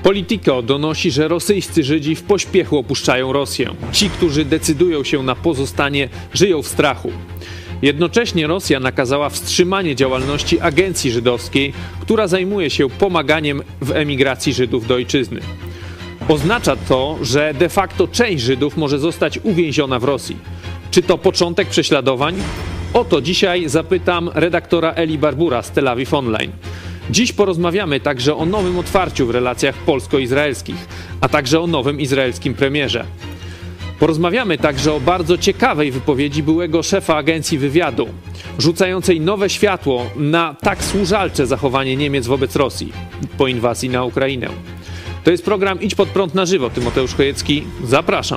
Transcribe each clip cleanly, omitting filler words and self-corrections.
Politico donosi, że rosyjscy Żydzi w pośpiechu opuszczają Rosję. Ci, którzy decydują się na pozostanie, żyją w strachu. Jednocześnie Rosja nakazała wstrzymanie działalności agencji żydowskiej, która zajmuje się pomaganiem w emigracji Żydów do ojczyzny. Oznacza to, że de facto część Żydów może zostać uwięziona w Rosji. Czy to początek prześladowań? O to dzisiaj zapytam redaktora Eli Barbura z Tel Aviv Online. Dziś porozmawiamy także o nowym otwarciu w relacjach polsko-izraelskich, a także o nowym izraelskim premierze. Porozmawiamy także o bardzo ciekawej wypowiedzi byłego szefa agencji wywiadu, rzucającej nowe światło na tak służalcze zachowanie Niemiec wobec Rosji po inwazji na Ukrainę. To jest program Idź Pod Prąd na żywo. Tymoteusz Chojecki, zapraszam.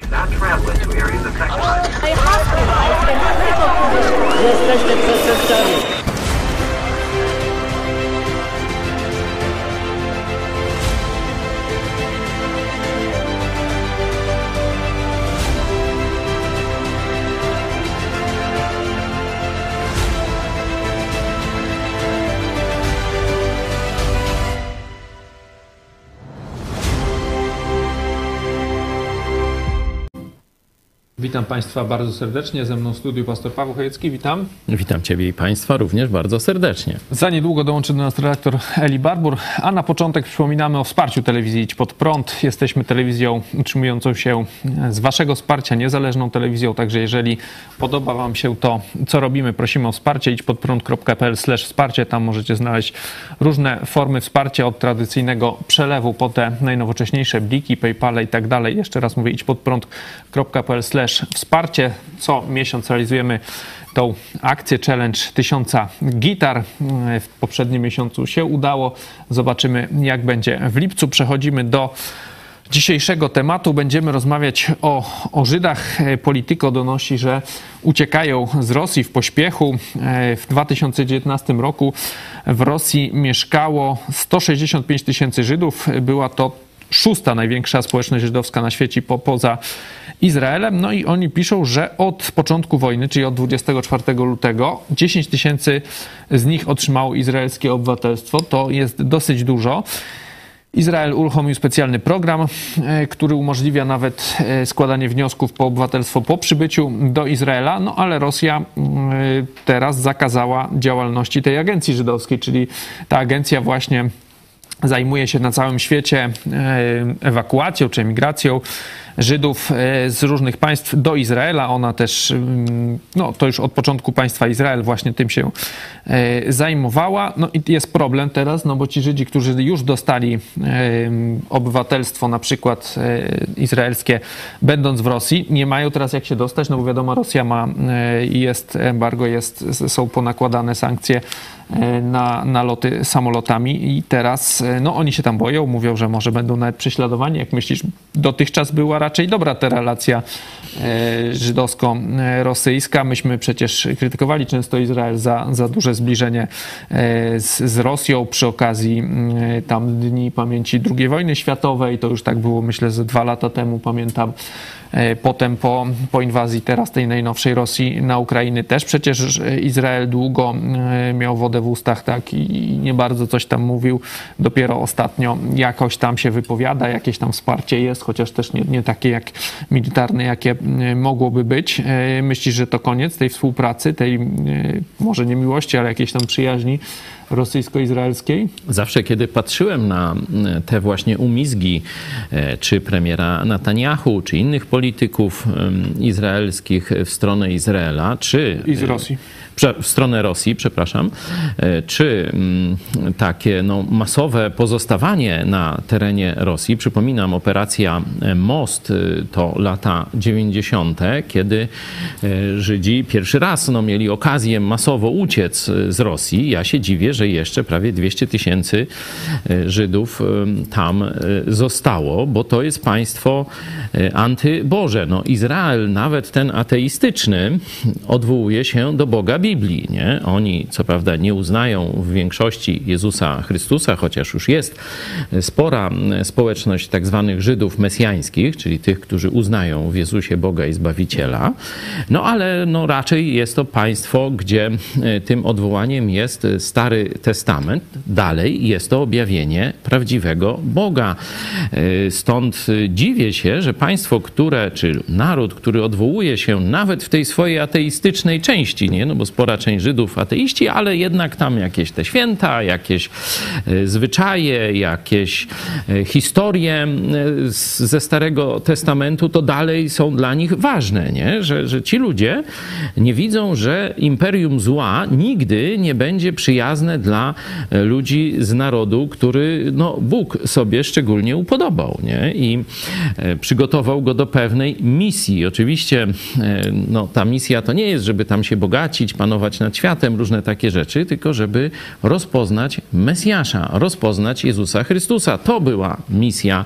Jesteście przestępcami. Witam Państwa bardzo serdecznie. Ze mną w studiu pastor Paweł Chojecki. Witam. Witam Ciebie i Państwa również bardzo serdecznie. Za niedługo dołączy do nas redaktor Eli Barbur, a na początek przypominamy o wsparciu telewizji Idź Pod Prąd. Jesteśmy telewizją utrzymującą się z Waszego wsparcia, niezależną telewizją, także jeżeli podoba Wam się to, co robimy, prosimy o wsparcie. idźpodprąd.pl/wsparcie. Tam możecie znaleźć różne formy wsparcia, od tradycyjnego przelewu po te najnowocześniejsze bliki, PayPale i tak dalej. Jeszcze raz mówię, idźpodprąd.pl/wsparcie. Co miesiąc realizujemy tą akcję Challenge 1000 gitar. W poprzednim miesiącu się udało. Zobaczymy, jak będzie w lipcu. Przechodzimy do dzisiejszego tematu. Będziemy rozmawiać o Żydach. Politico donosi, że uciekają z Rosji w pośpiechu. W 2019 roku w Rosji mieszkało 165 tysięcy Żydów. Była to szósta największa społeczność żydowska na świecie poza Izraelem. No i oni piszą, że od początku wojny, czyli od 24 lutego, 10 tysięcy z nich otrzymało izraelskie obywatelstwo. To jest dosyć dużo. Izrael uruchomił specjalny program, który umożliwia nawet składanie wniosków po obywatelstwo po przybyciu do Izraela, no ale Rosja teraz zakazała działalności tej agencji żydowskiej, czyli ta agencja właśnie zajmuje się na całym świecie ewakuacją czy emigracją Żydów z różnych państw do Izraela. Ona też, no to już od początku państwa Izrael właśnie tym się zajmowała. No i jest problem teraz, no bo ci Żydzi, którzy już dostali obywatelstwo na przykład izraelskie, będąc w Rosji, nie mają teraz jak się dostać, no bo wiadomo, Rosja ma, jest embargo, są ponakładane sankcje na loty samolotami i teraz no oni się tam boją, mówią, że może będą nawet prześladowani. Jak myślisz, dotychczas była raczej dobra ta relacja żydowsko-rosyjska. Myśmy przecież krytykowali często Izrael za duże zbliżenie z Rosją przy okazji tam Dni Pamięci II wojny światowej. To już tak było, myślę, ze 2 lata temu, pamiętam. Potem po inwazji teraz tej najnowszej Rosji na Ukrainę też przecież Izrael długo miał wodę w ustach, tak, i nie bardzo coś tam mówił. Dopiero ostatnio jakoś tam się wypowiada, jakieś tam wsparcie jest, chociaż też nie takie jak militarne, jakie mogłoby być. Myślisz, że to koniec tej współpracy, tej może nie miłości, ale jakiejś tam przyjaźni rosyjsko-izraelskiej? Zawsze, kiedy patrzyłem na te właśnie umizgi, czy premiera Netanyahu, czy innych polityków izraelskich w stronę Izraela, czy i z Rosji. W stronę Rosji, przepraszam, czy takie masowe pozostawanie na terenie Rosji. Przypominam, operacja Most to lata 90., kiedy Żydzi pierwszy raz mieli okazję masowo uciec z Rosji. Ja się dziwię, że jeszcze prawie 200 tysięcy Żydów tam zostało, bo to jest państwo antyboże. Izrael, nawet ten ateistyczny, odwołuje się do Boga Biblii. Nie? Oni, co prawda, nie nie uznają w większości Jezusa Chrystusa, chociaż już jest spora społeczność tak zwanych Żydów mesjańskich, czyli tych, którzy uznają w Jezusie Boga i Zbawiciela. No ale no, raczej jest to państwo, gdzie tym odwołaniem jest Stary Testament. Dalej jest to objawienie prawdziwego Boga. Stąd dziwię się, że państwo, czy naród, który odwołuje się nawet w tej swojej ateistycznej części, nie? No bo spora część Żydów ateiści, ale jednak tam jakieś te święta, jakieś zwyczaje, jakieś historie ze Starego Testamentu, to dalej są dla nich ważne, nie? Że ci ludzie nie widzą, że imperium zła nigdy nie będzie przyjazne dla ludzi z narodu, który no, Bóg sobie szczególnie upodobał, nie? I przygotował go do pewnej misji. Oczywiście no, ta misja to nie jest, żeby tam się bogacić, panować nad światem, różne takie rzeczy, tylko żeby rozpoznać Mesjasza, rozpoznać Jezusa Chrystusa. To była misja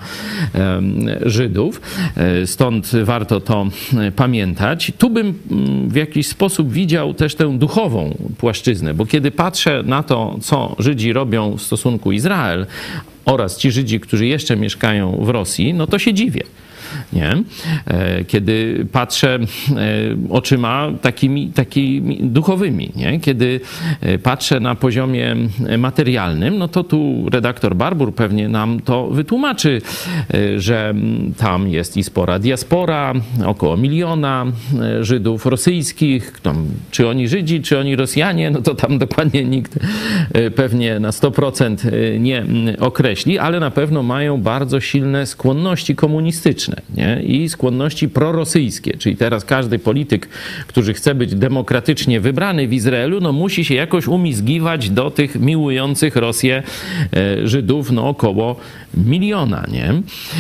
Żydów. Stąd warto to pamiętać. Tu bym w jakiś sposób widział też tę duchową płaszczyznę, bo kiedy patrzę na to, co Żydzi robią w stosunku Izrael oraz ci Żydzi, którzy jeszcze mieszkają w Rosji, no to się dziwię. Nie? Kiedy patrzę oczyma takimi duchowymi, nie? Kiedy patrzę na poziomie materialnym, no to tu redaktor Barbour pewnie nam to wytłumaczy, że tam jest i spora diaspora, około 1 miliona Żydów rosyjskich, czy oni Żydzi, czy oni Rosjanie, no to tam dokładnie nikt pewnie na 100% nie określi, ale na pewno mają bardzo silne skłonności komunistyczne. Nie? I skłonności prorosyjskie, czyli teraz każdy polityk, który chce być demokratycznie wybrany w Izraelu, no musi się jakoś umizgiwać do tych miłujących Rosję Żydów, no około 1 miliona, nie?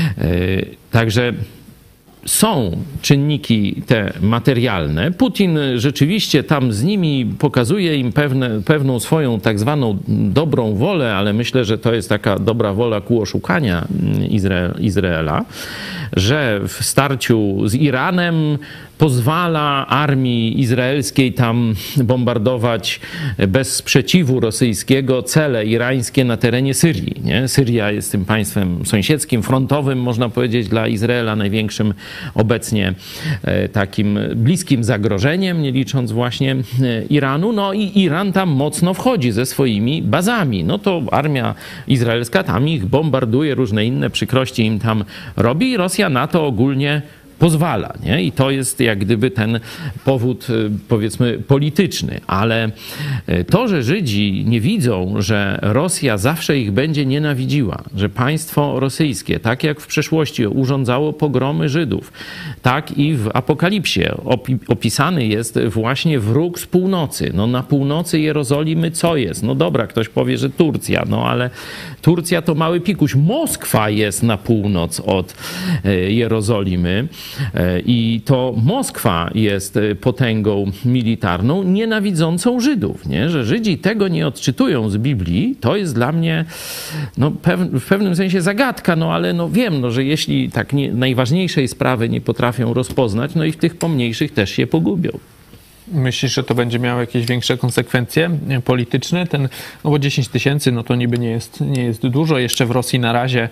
Także są czynniki te materialne. Putin rzeczywiście tam z nimi pokazuje im pewną swoją tak zwaną dobrą wolę, ale myślę, że to jest taka dobra wola ku oszukania Izraela, że w starciu z Iranem pozwala armii izraelskiej tam bombardować bez sprzeciwu rosyjskiego cele irańskie na terenie Syrii. Nie? Syria jest tym państwem sąsiedzkim, frontowym, można powiedzieć, dla Izraela największym obecnie takim bliskim zagrożeniem, nie licząc właśnie Iranu. No i Iran tam mocno wchodzi ze swoimi bazami. No to armia izraelska tam ich bombarduje, różne inne przykrości im tam robi i Rosja na to ogólnie pozwala, nie? I to jest jak gdyby ten powód, powiedzmy, polityczny. Ale to, że Żydzi nie widzą, że Rosja zawsze ich będzie nienawidziła, że państwo rosyjskie, tak jak w przeszłości urządzało pogromy Żydów, tak i w Apokalipsie opisany jest właśnie wróg z północy. No na północy Jerozolimy co jest? No dobra, ktoś powie, że Turcja, no ale Turcja to mały pikuś. Moskwa jest na północ od Jerozolimy. I to Moskwa jest potęgą militarną nienawidzącą Żydów, nie? Że Żydzi tego nie odczytują z Biblii, to jest dla mnie no, w pewnym sensie zagadka, no ale no, wiem, no, że jeśli tak najważniejszej sprawy nie potrafią rozpoznać, no i w tych pomniejszych też się pogubią. Myślisz, że to będzie miało jakieś większe konsekwencje polityczne? No bo 10 000 no to niby nie jest dużo. Jeszcze w Rosji na razie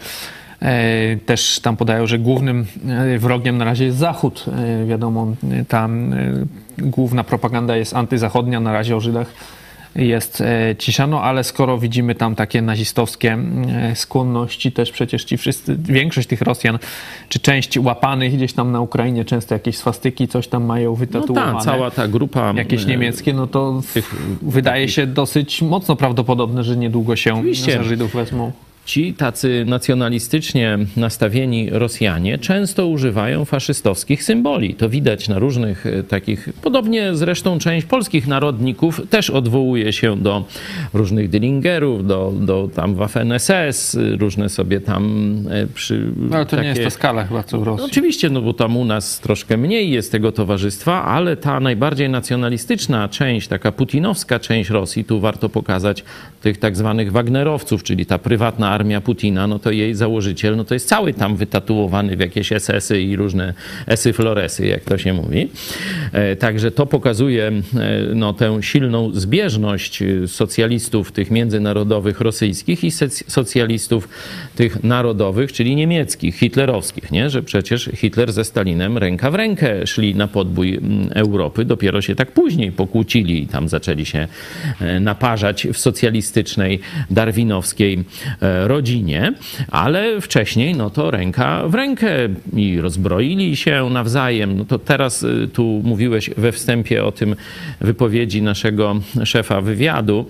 też tam podają, że głównym wrogiem na razie jest Zachód. Wiadomo, tam główna propaganda jest antyzachodnia, na razie o Żydach jest cisza, no ale skoro widzimy tam takie nazistowskie skłonności, też przecież ci wszyscy, większość tych Rosjan, czy część łapanych gdzieś tam na Ukrainie, często jakieś swastyki, coś tam mają wytatuowane. No cała ta grupa. Jakieś niemieckie, no to wydaje się dosyć mocno prawdopodobne, że niedługo się za Żydów wezmą. Ci tacy nacjonalistycznie nastawieni Rosjanie często używają faszystowskich symboli. To widać na różnych takich, podobnie zresztą część polskich narodników też odwołuje się do różnych Dillingerów, do tam Waffen-SS, różne sobie tam No ale to nie jest ta skala chyba co w Rosji. No, oczywiście, no bo tam u nas troszkę mniej jest tego towarzystwa, ale ta najbardziej nacjonalistyczna część, taka putinowska część Rosji, tu warto pokazać tych tak zwanych Wagnerowców, czyli ta prywatna armia Putina, no to jej założyciel, no to jest cały tam wytatuowany w jakieś SS-y i różne esy-floresy, jak to się mówi. Także to pokazuje no, tę silną zbieżność socjalistów tych międzynarodowych rosyjskich i socjalistów tych narodowych, czyli niemieckich, hitlerowskich, nie? Że przecież Hitler ze Stalinem ręka w rękę szli na podbój Europy, dopiero się tak później pokłócili i tam zaczęli się naparzać w socjalistycznej, darwinowskiej rodzinie, ale wcześniej no to ręka w rękę i rozbroili się nawzajem. No to teraz tu mówiłeś we wstępie o tym wypowiedzi naszego szefa wywiadu,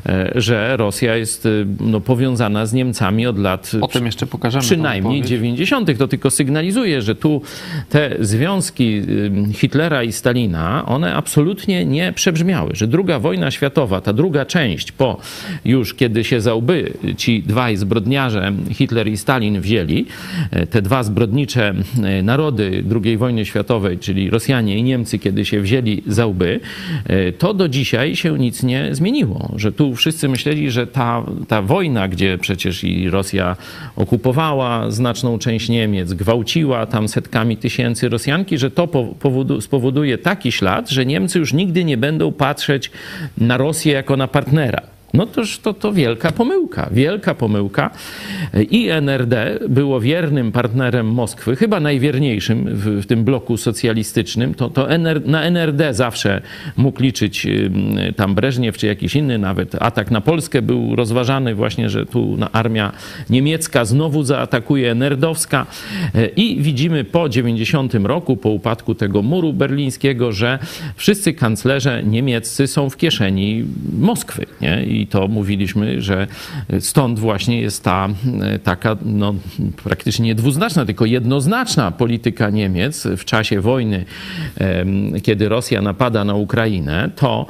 że Rosja jest no, powiązana z Niemcami od lat Potem jeszcze pokażemy przynajmniej 90. To tylko sygnalizuje, że tu te związki Hitlera i Stalina, one absolutnie nie przebrzmiały, że II wojna światowa, ta druga część, po już kiedy się za łby ci dwaj zbrodniarze, Hitler i Stalin, wzięli, te dwa zbrodnicze narody II wojny światowej, czyli Rosjanie i Niemcy, kiedy się wzięli za łby, to do dzisiaj się nic nie zmieniło. Że tu wszyscy myśleli, że ta wojna, gdzie przecież i Rosja okupowała znaczną część Niemiec, gwałciła tam setkami tysięcy Rosjanki, że to spowoduje taki ślad, że Niemcy już nigdy nie będą patrzeć na Rosję jako na partnera. No to wielka pomyłka, wielka pomyłka. I NRD było wiernym partnerem Moskwy, chyba najwierniejszym w tym bloku socjalistycznym. Na NRD zawsze mógł liczyć tam Breżniew czy jakiś inny, nawet atak na Polskę był rozważany właśnie, że tu armia niemiecka znowu zaatakuje NRD-owska. I widzimy po 90 roku, po upadku tego muru berlińskiego, że wszyscy kanclerze niemieccy są w kieszeni Moskwy, nie? I to mówiliśmy, że stąd właśnie jest ta taka no, praktycznie nie dwuznaczna, tylko jednoznaczna polityka Niemiec w czasie wojny, kiedy Rosja napada na Ukrainę, to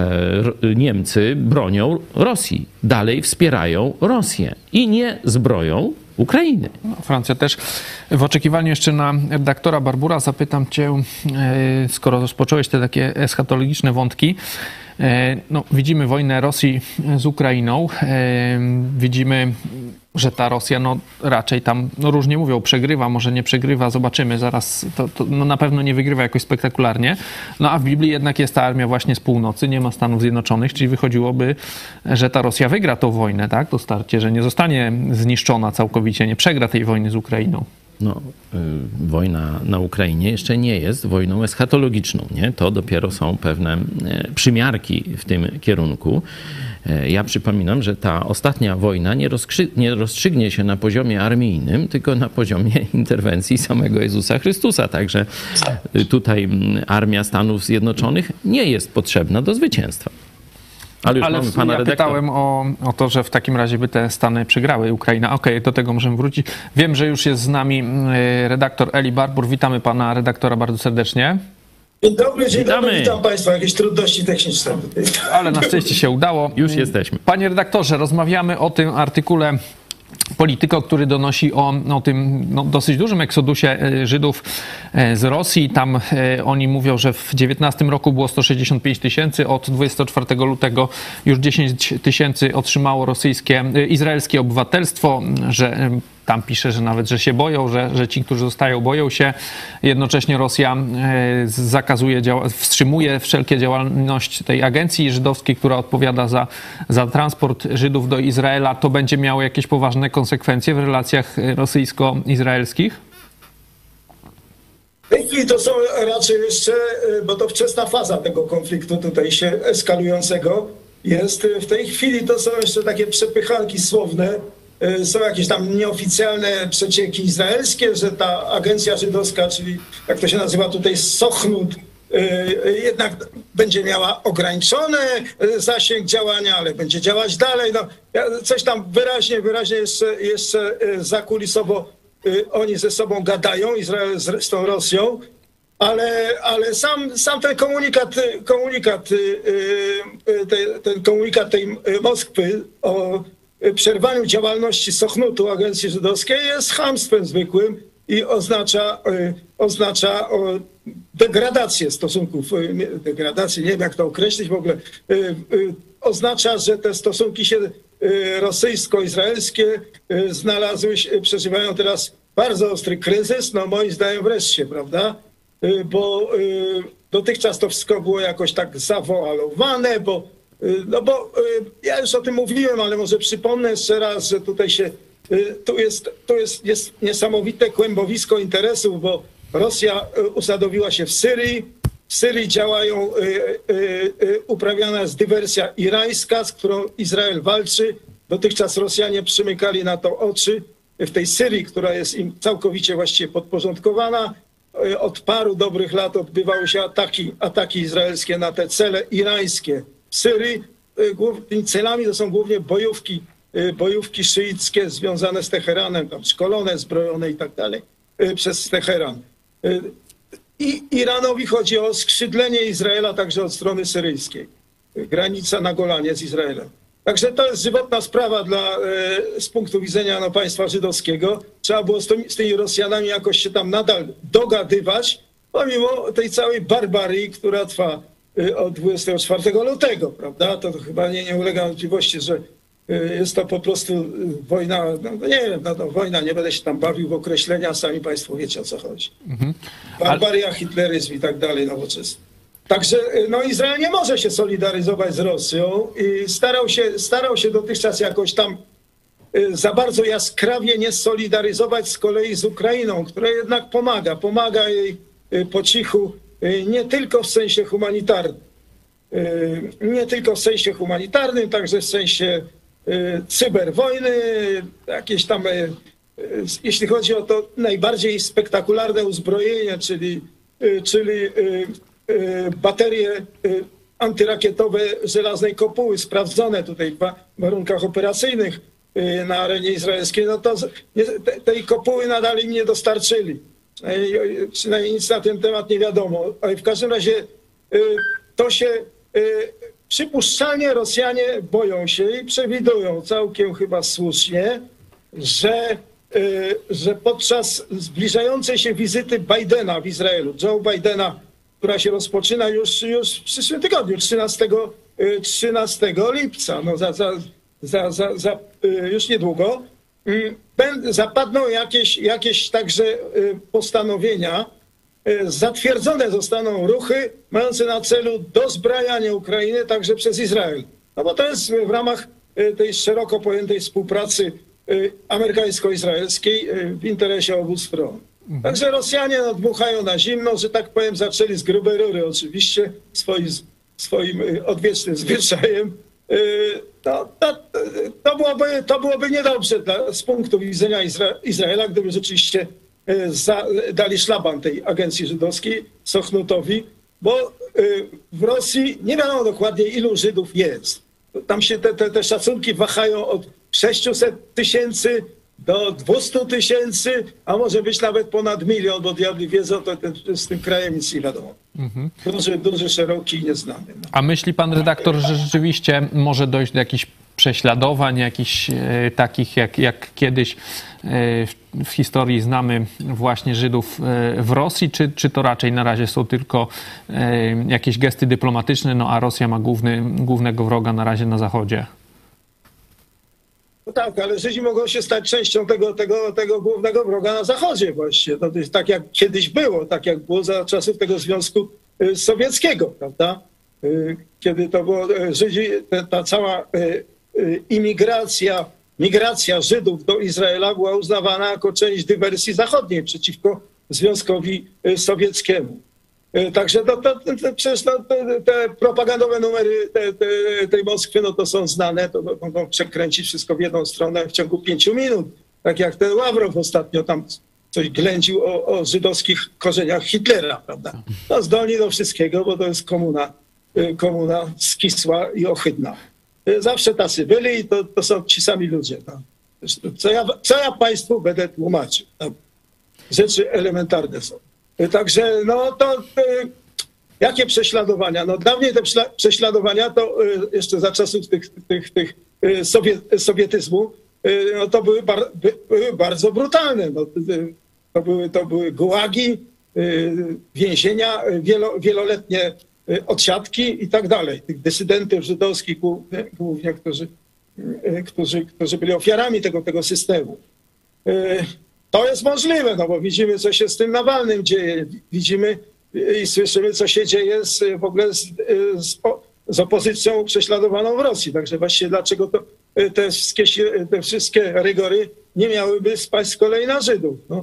Niemcy bronią Rosji, dalej wspierają Rosję i nie zbroją Ukrainy. No, Francja też. W oczekiwaniu jeszcze na redaktora Barbura zapytam cię, skoro rozpocząłeś te takie eschatologiczne wątki, no, widzimy wojnę Rosji z Ukrainą, widzimy, że ta Rosja no, raczej tam, no, różnie mówią, przegrywa, może nie przegrywa, zobaczymy zaraz, no, na pewno nie wygrywa jakoś spektakularnie, no a w Biblii jednak jest ta armia właśnie z północy, nie ma Stanów Zjednoczonych, czyli wychodziłoby, że ta Rosja wygra tą wojnę, tak, to starcie, że nie zostanie zniszczona całkowicie, nie przegra tej wojny z Ukrainą. No, wojna na Ukrainie jeszcze nie jest wojną eschatologiczną, nie? To dopiero są pewne przymiarki w tym kierunku. Ja przypominam, że ta ostatnia wojna nie rozstrzygnie się na poziomie armijnym, tylko na poziomie interwencji samego Jezusa Chrystusa. Także tutaj armia Stanów Zjednoczonych nie jest potrzebna do zwycięstwa. Ale ja pytałem o to, że w takim razie by te Stany przegrały, Ukraina. Okej, do tego możemy wrócić. Wiem, że już jest z nami redaktor Eli Barbur. Witamy pana redaktora bardzo serdecznie. Dzień dobry, witam państwa. Jakieś trudności techniczne. Ale na szczęście się udało. Już jesteśmy. Panie redaktorze, rozmawiamy o tym artykule Polityko, który donosi o tym no, dosyć dużym eksodusie Żydów z Rosji. Tam oni mówią, że w 19 roku było 165 000, od 24 lutego już 10 000 otrzymało izraelskie obywatelstwo, że tam pisze, że nawet, że się boją, że ci, którzy zostają, boją się. Jednocześnie Rosja wstrzymuje wszelkie działalność tej agencji żydowskiej, która odpowiada za transport Żydów do Izraela. To będzie miało jakieś poważne konsekwencje w relacjach rosyjsko-izraelskich? W tej chwili to są raczej jeszcze, bo to wczesna faza tego konfliktu tutaj się eskalującego jest. W tej chwili to są jeszcze takie przepychanki słowne. Są jakieś tam nieoficjalne przecieki izraelskie, że ta agencja żydowska, czyli jak to się nazywa tutaj Sochnut, jednak będzie miała ograniczony zasięg działania, ale będzie działać dalej. No, coś tam wyraźnie jeszcze zakulisowo oni ze sobą gadają, Izrael z tą Rosją, ale sam ten komunikat tej Moskwy o przerwaniu działalności Sochnutu, agencji żydowskiej, jest chamstwem zwykłym i oznacza degradację stosunków, nie wiem jak to określić w ogóle, oznacza, że te stosunki się rosyjsko-izraelskie przeżywają teraz bardzo ostry kryzys, no moim zdaniem wreszcie, prawda? Bo dotychczas to wszystko było jakoś tak zawoalowane, bo ja już o tym mówiłem, ale może przypomnę jeszcze raz, że tutaj jest niesamowite kłębowisko interesów, bo Rosja usadowiła się w Syrii. W Syrii uprawiana jest dywersja irańska, z którą Izrael walczy. Dotychczas Rosjanie przymykali na to oczy. W tej Syrii, która jest im całkowicie właściwie podporządkowana, od paru dobrych lat odbywały się ataki izraelskie na te cele irańskie w Syrii. Tymi celami to są głównie bojówki szyickie związane z Teheranem, tam szkolone, zbrojone i tak dalej przez Teheran. I Iranowi chodzi o skrzydlenie Izraela także od strony syryjskiej. Granica na Golanie z Izraelem. Także to jest żywotna sprawa z punktu widzenia państwa żydowskiego. Trzeba było z tymi Rosjanami jakoś się tam nadal dogadywać, pomimo tej całej barbarii, która trwa od 24 lutego, prawda? To chyba nie ulega wątpliwości, że jest to po prostu wojna, nie wiem, wojna, nie będę się tam bawił w określenia, sami państwo wiecie, o co chodzi. Barbaria, hitleryzm i tak dalej, nowoczesny. Także Izrael nie może się solidaryzować z Rosją i starał się dotychczas jakoś tam za bardzo jaskrawie nie solidaryzować z kolei z Ukrainą, która jednak pomaga jej po cichu, nie tylko w sensie humanitarnym, także w sensie cyberwojny, jakieś tam, jeśli chodzi o to najbardziej spektakularne uzbrojenie, czyli baterie antyrakietowe żelaznej kopuły, sprawdzone tutaj w warunkach operacyjnych na arenie izraelskiej, no to tej kopuły nadal im nie dostarczyli. Przynajmniej nic na ten temat nie wiadomo. Ale w każdym razie to się przypuszczalnie Rosjanie boją się i przewidują całkiem chyba słusznie, że podczas zbliżającej się wizyty Bidena w Izraelu, Joe Bidena, która się rozpoczyna już w przyszłym tygodniu, 13 lipca, już niedługo, zapadną jakieś także postanowienia, zatwierdzone zostaną ruchy mające na celu dozbrajanie Ukrainy także przez Izrael. No bo to jest w ramach tej szeroko pojętej współpracy amerykańsko-izraelskiej w interesie obu stron. Także Rosjanie dmuchają na zimno, że tak powiem, zaczęli z grubej rury oczywiście swoim odwiecznym zwyczajem. To byłoby niedobrze z punktu widzenia Izraela, gdyby rzeczywiście dali szlaban tej agencji żydowskiej, Sochnutowi, bo w Rosji nie wiadomo dokładnie, ilu Żydów jest. Tam się te szacunki wahają od 600 000 do 200 000, a może być nawet ponad 1 000 000, bo diabli wiedzą, to z tym krajem nic nie wiadomo. Duży, szeroki i nieznany. No. A myśli pan redaktor, że rzeczywiście może dojść do jakichś prześladowań, jakichś takich jak kiedyś w historii znamy właśnie Żydów w Rosji, czy to raczej na razie są tylko jakieś gesty dyplomatyczne, a Rosja ma głównego wroga na razie na Zachodzie? No tak, ale Żydzi mogą się stać częścią tego głównego wroga na Zachodzie właśnie. To jest tak jak kiedyś było, tak jak było za czasów tego Związku Sowieckiego, prawda? Kiedy to było Żydzi, ta cała migracja Żydów do Izraela była uznawana jako część dywersji zachodniej przeciwko Związkowi Sowieckiemu. Także przecież te propagandowe numery tej Moskwy, to są znane, to mogą przekręcić wszystko w jedną stronę w ciągu 5 minut. Tak jak ten Ławrow ostatnio tam coś ględził o żydowskich korzeniach Hitlera, prawda? No zdolni do wszystkiego, bo to jest komuna skisła i ohydna. Zawsze tacy byli i to są ci sami ludzie. No. Co ja państwu będę tłumaczył? No. Rzeczy elementarne są. Także jakie prześladowania? No dawniej te prześladowania to jeszcze za czasów sowietyzmu to były bardzo brutalne. No, to były gułagi, więzienia, wieloletnie odsiadki i tak dalej. Tych dysydentów żydowskich głównie, którzy którzy byli ofiarami tego systemu. To jest możliwe, no bo widzimy, co się z tym Nawalnym dzieje. Widzimy i słyszymy, co się dzieje w ogóle z opozycją prześladowaną w Rosji. Także właściwie dlaczego te wszystkie rygory nie miałyby spaść z kolei na Żydów? No.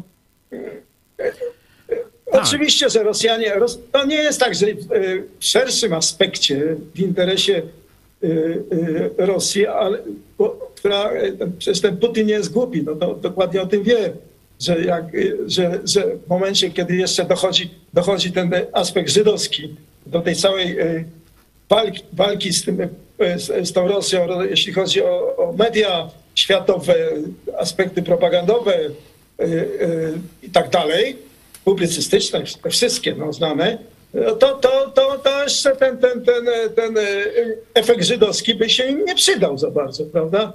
Tak. Oczywiście, że Rosjanie, to nie jest tak, że w szerszym aspekcie, w interesie Rosji, ale przecież ten Putin nie jest głupi, no to dokładnie o tym wie, że w momencie, kiedy jeszcze dochodzi ten aspekt żydowski do tej całej walki z tą Rosją, jeśli chodzi o media światowe, aspekty propagandowe i tak dalej, publicystyczne, te wszystkie znane, to jeszcze ten efekt żydowski by się im nie przydał za bardzo, prawda?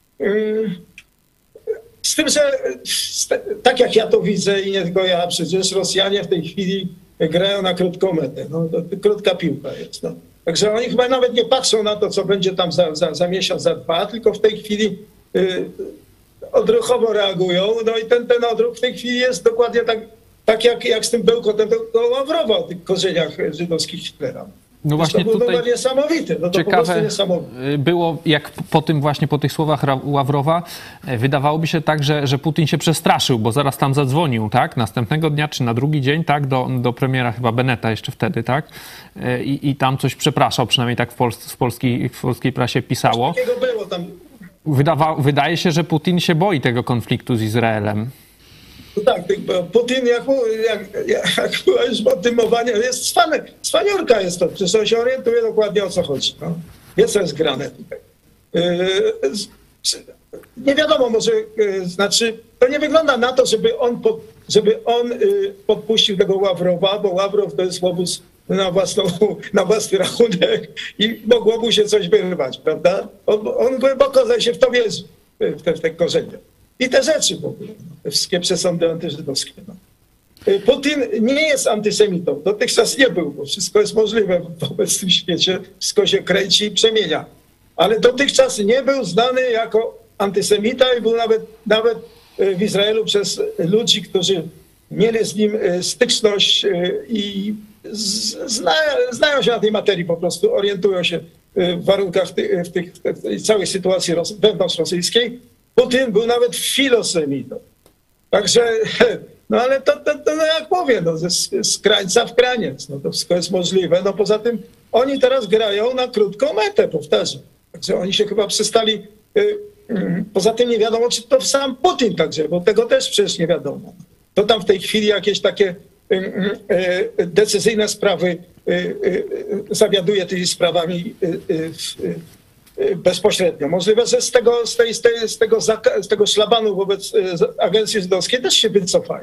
Z tym, że tak jak ja to widzę i nie tylko ja, przecież Rosjanie w tej chwili grają na krótką metę. No, to krótka piłka jest. No. Także oni chyba nawet nie patrzą na to, co będzie tam za miesiąc, za 2, tylko w tej chwili odruchowo reagują. No i ten odruch w tej chwili jest dokładnie tak jak z tym bełkotem do Ławrowa o tych korzeniach żydowskich Hitlera. No właśnie to było tutaj niesamowite. No to ciekawe po prostu niesamowite. było, jak po tych słowach Ławrowa, wydawałoby się tak, że Putin się przestraszył, bo zaraz tam zadzwonił, tak? Następnego dnia, czy na drugi dzień, tak? Do premiera chyba Beneta jeszcze wtedy, tak? I tam coś przepraszał, przynajmniej tak w polskiej prasie pisało. Coś takiego było tam. Wydaje się, że Putin się boi tego konfliktu z Izraelem. No tak, Putin, jak była już o tym mowa, jest cwaniurka jest to, przecież on się orientuje dokładnie, o co chodzi. No. Wie, co jest grane tutaj. Nie wiadomo, może, to nie wygląda na to, żeby on podpuścił tego Ławrowa, bo Ławrow to jest łobuz na własny rachunek i mogło mu się coś wyrwać, prawda? On głęboko się w to wierzy, w te korzenie. I te rzeczy w ogóle, te wszystkie przesądy antyżydowskie. No. Putin nie jest antysemitą, dotychczas nie był, bo wszystko jest możliwe w obecnym świecie, wszystko się kręci i przemienia. Ale dotychczas nie był znany jako antysemita i był nawet w Izraelu przez ludzi, którzy mieli z nim styczność i znają się na tej materii po prostu, orientują się w warunkach w tej całej sytuacji wewnątrzrosyjskiej. Putin był nawet filosemitą. Także, no ale to jak mówię, no, z krańca w kraniec, no to wszystko jest możliwe. No poza tym oni teraz grają na krótką metę, powtarzam. Także oni się chyba przestali, poza tym nie wiadomo, czy to sam Putin także, bo tego też przecież nie wiadomo. To tam w tej chwili jakieś takie decyzyjne sprawy zawiaduje tymi sprawami bezpośrednio. Możliwe, że z tego szlabanu wobec agencji żydowskiej też się wycofają.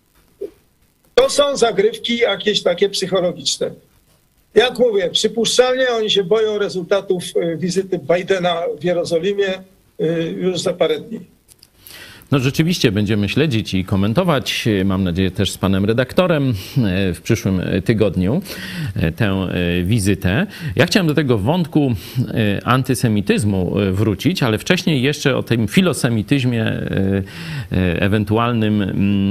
To są zagrywki jakieś takie psychologiczne. Jak mówię, przypuszczalnie oni się boją rezultatów wizyty Bidena w Jerozolimie już za parę dni. No rzeczywiście będziemy śledzić i komentować, mam nadzieję też z panem redaktorem w przyszłym tygodniu tę wizytę. Ja chciałem do tego wątku antysemityzmu wrócić, ale wcześniej jeszcze o tym filosemityzmie ewentualnym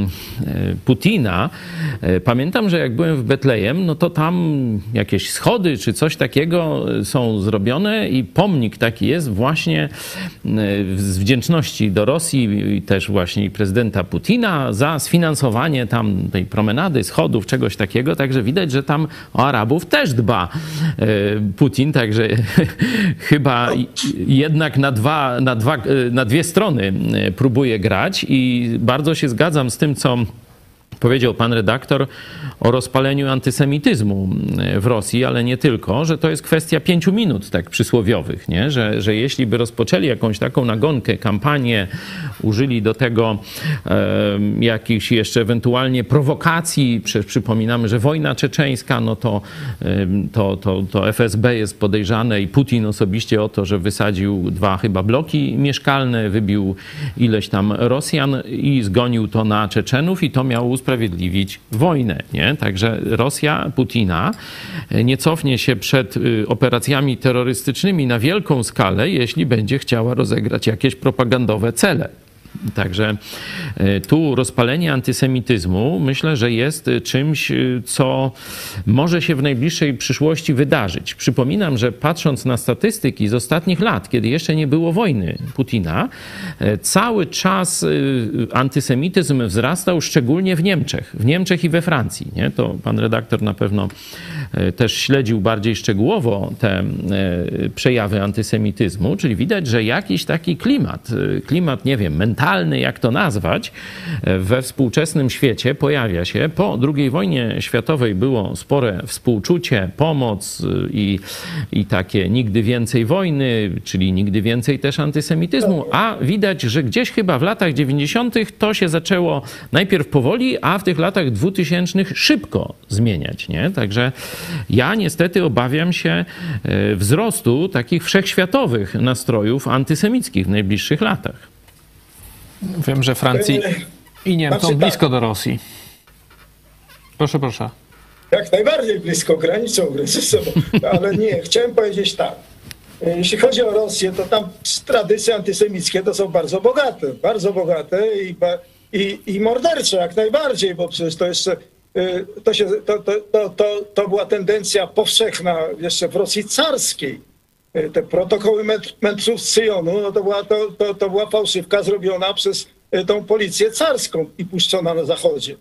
Putina. Pamiętam, że jak byłem w Betlejem, no to tam jakieś schody czy coś takiego są zrobione i pomnik taki jest właśnie z wdzięczności do Rosji i też właśnie prezydenta Putina za sfinansowanie tam tej promenady, schodów, czegoś takiego. Także widać, że tam o Arabów też dba Putin, także chyba jednak na dwie strony próbuje grać i bardzo się zgadzam z tym, co powiedział pan redaktor o rozpaleniu antysemityzmu w Rosji, ale nie tylko, że to jest kwestia 5 minut tak przysłowiowych, nie? Że jeśli by rozpoczęli jakąś taką nagonkę, kampanię, użyli do tego jakichś jeszcze ewentualnie prowokacji, przypominamy, że wojna czeczeńska, no to FSB jest podejrzane i Putin osobiście o to, że wysadził 2 chyba bloki mieszkalne, wybił ileś tam Rosjan i zgonił to na Czeczenów i to miał usprawiedliwić wojnę, nie? Także Rosja Putina nie cofnie się przed operacjami terrorystycznymi na wielką skalę, jeśli będzie chciała rozegrać jakieś propagandowe cele. Także tu rozpalenie antysemityzmu myślę, że jest czymś, co może się w najbliższej przyszłości wydarzyć. Przypominam, że patrząc na statystyki z ostatnich lat, kiedy jeszcze nie było wojny Putina, cały czas antysemityzm wzrastał, szczególnie w Niemczech i we Francji. Nie? To pan redaktor na pewno też śledził bardziej szczegółowo te przejawy antysemityzmu, czyli widać, że jakiś taki klimat, nie wiem, mentalny, jak to nazwać, we współczesnym świecie pojawia się. Po II wojnie światowej było spore współczucie, pomoc i takie nigdy więcej wojny, czyli nigdy więcej też antysemityzmu, a widać, że gdzieś chyba w latach 90. to się zaczęło najpierw powoli, a w tych latach 2000 szybko zmieniać, nie? Także ja niestety obawiam się wzrostu takich wszechświatowych nastrojów antysemickich w najbliższych latach. Wiem, że Francji i Niemcom blisko do Rosji. Proszę, proszę. Jak najbardziej blisko, graniczą wręcz ze sobą. Ale nie, chciałem powiedzieć tak. Jeśli chodzi o Rosję, to tam tradycje antysemickie to są bardzo bogate i mordercze jak najbardziej, bo przecież to jeszcze to była tendencja powszechna jeszcze w Rosji carskiej. Te protokoły mędrców z Syjonu, no to była fałszywka zrobiona przez tą policję carską i puszczona na zachodzie.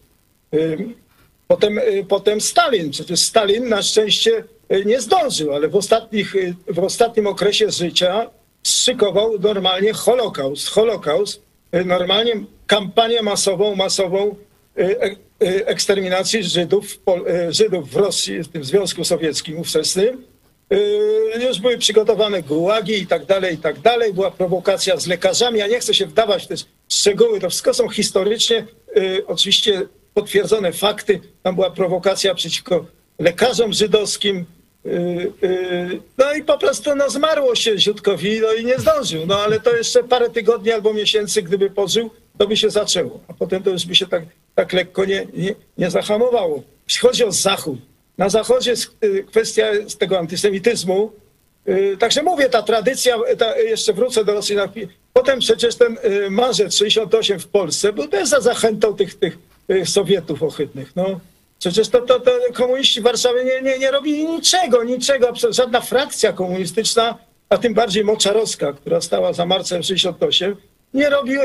Potem Stalin. Przecież Stalin na szczęście nie zdążył, ale w ostatnim okresie życia szykował normalnie Holokaust, normalnie kampanię masową eksterminacji Żydów w Rosji, w tym Związku Sowieckim ówczesnym. Już były przygotowane gułagi i tak dalej. Była prowokacja z lekarzami. Ja nie chcę się wdawać w te szczegóły. To wszystko są historycznie oczywiście potwierdzone fakty. Tam była prowokacja przeciwko lekarzom żydowskim. No i po prostu zmarło się Ziutkowi, no i nie zdążył. No ale to jeszcze parę tygodni albo miesięcy, gdyby pożył, to by się zaczęło. A potem to już by się tak lekko nie zahamowało. Jeśli chodzi o Zachód, na Zachodzie jest kwestia z tego antysemityzmu. Także mówię, ta tradycja, jeszcze wrócę do Rosji. Potem przecież ten marzec 68 w Polsce był też za zachętą tych Sowietów ohydnych. No, przecież to komuniści w Warszawie nie robili niczego. Żadna frakcja komunistyczna, a tym bardziej Moczarowska, która stała za marcem 68, nie robiła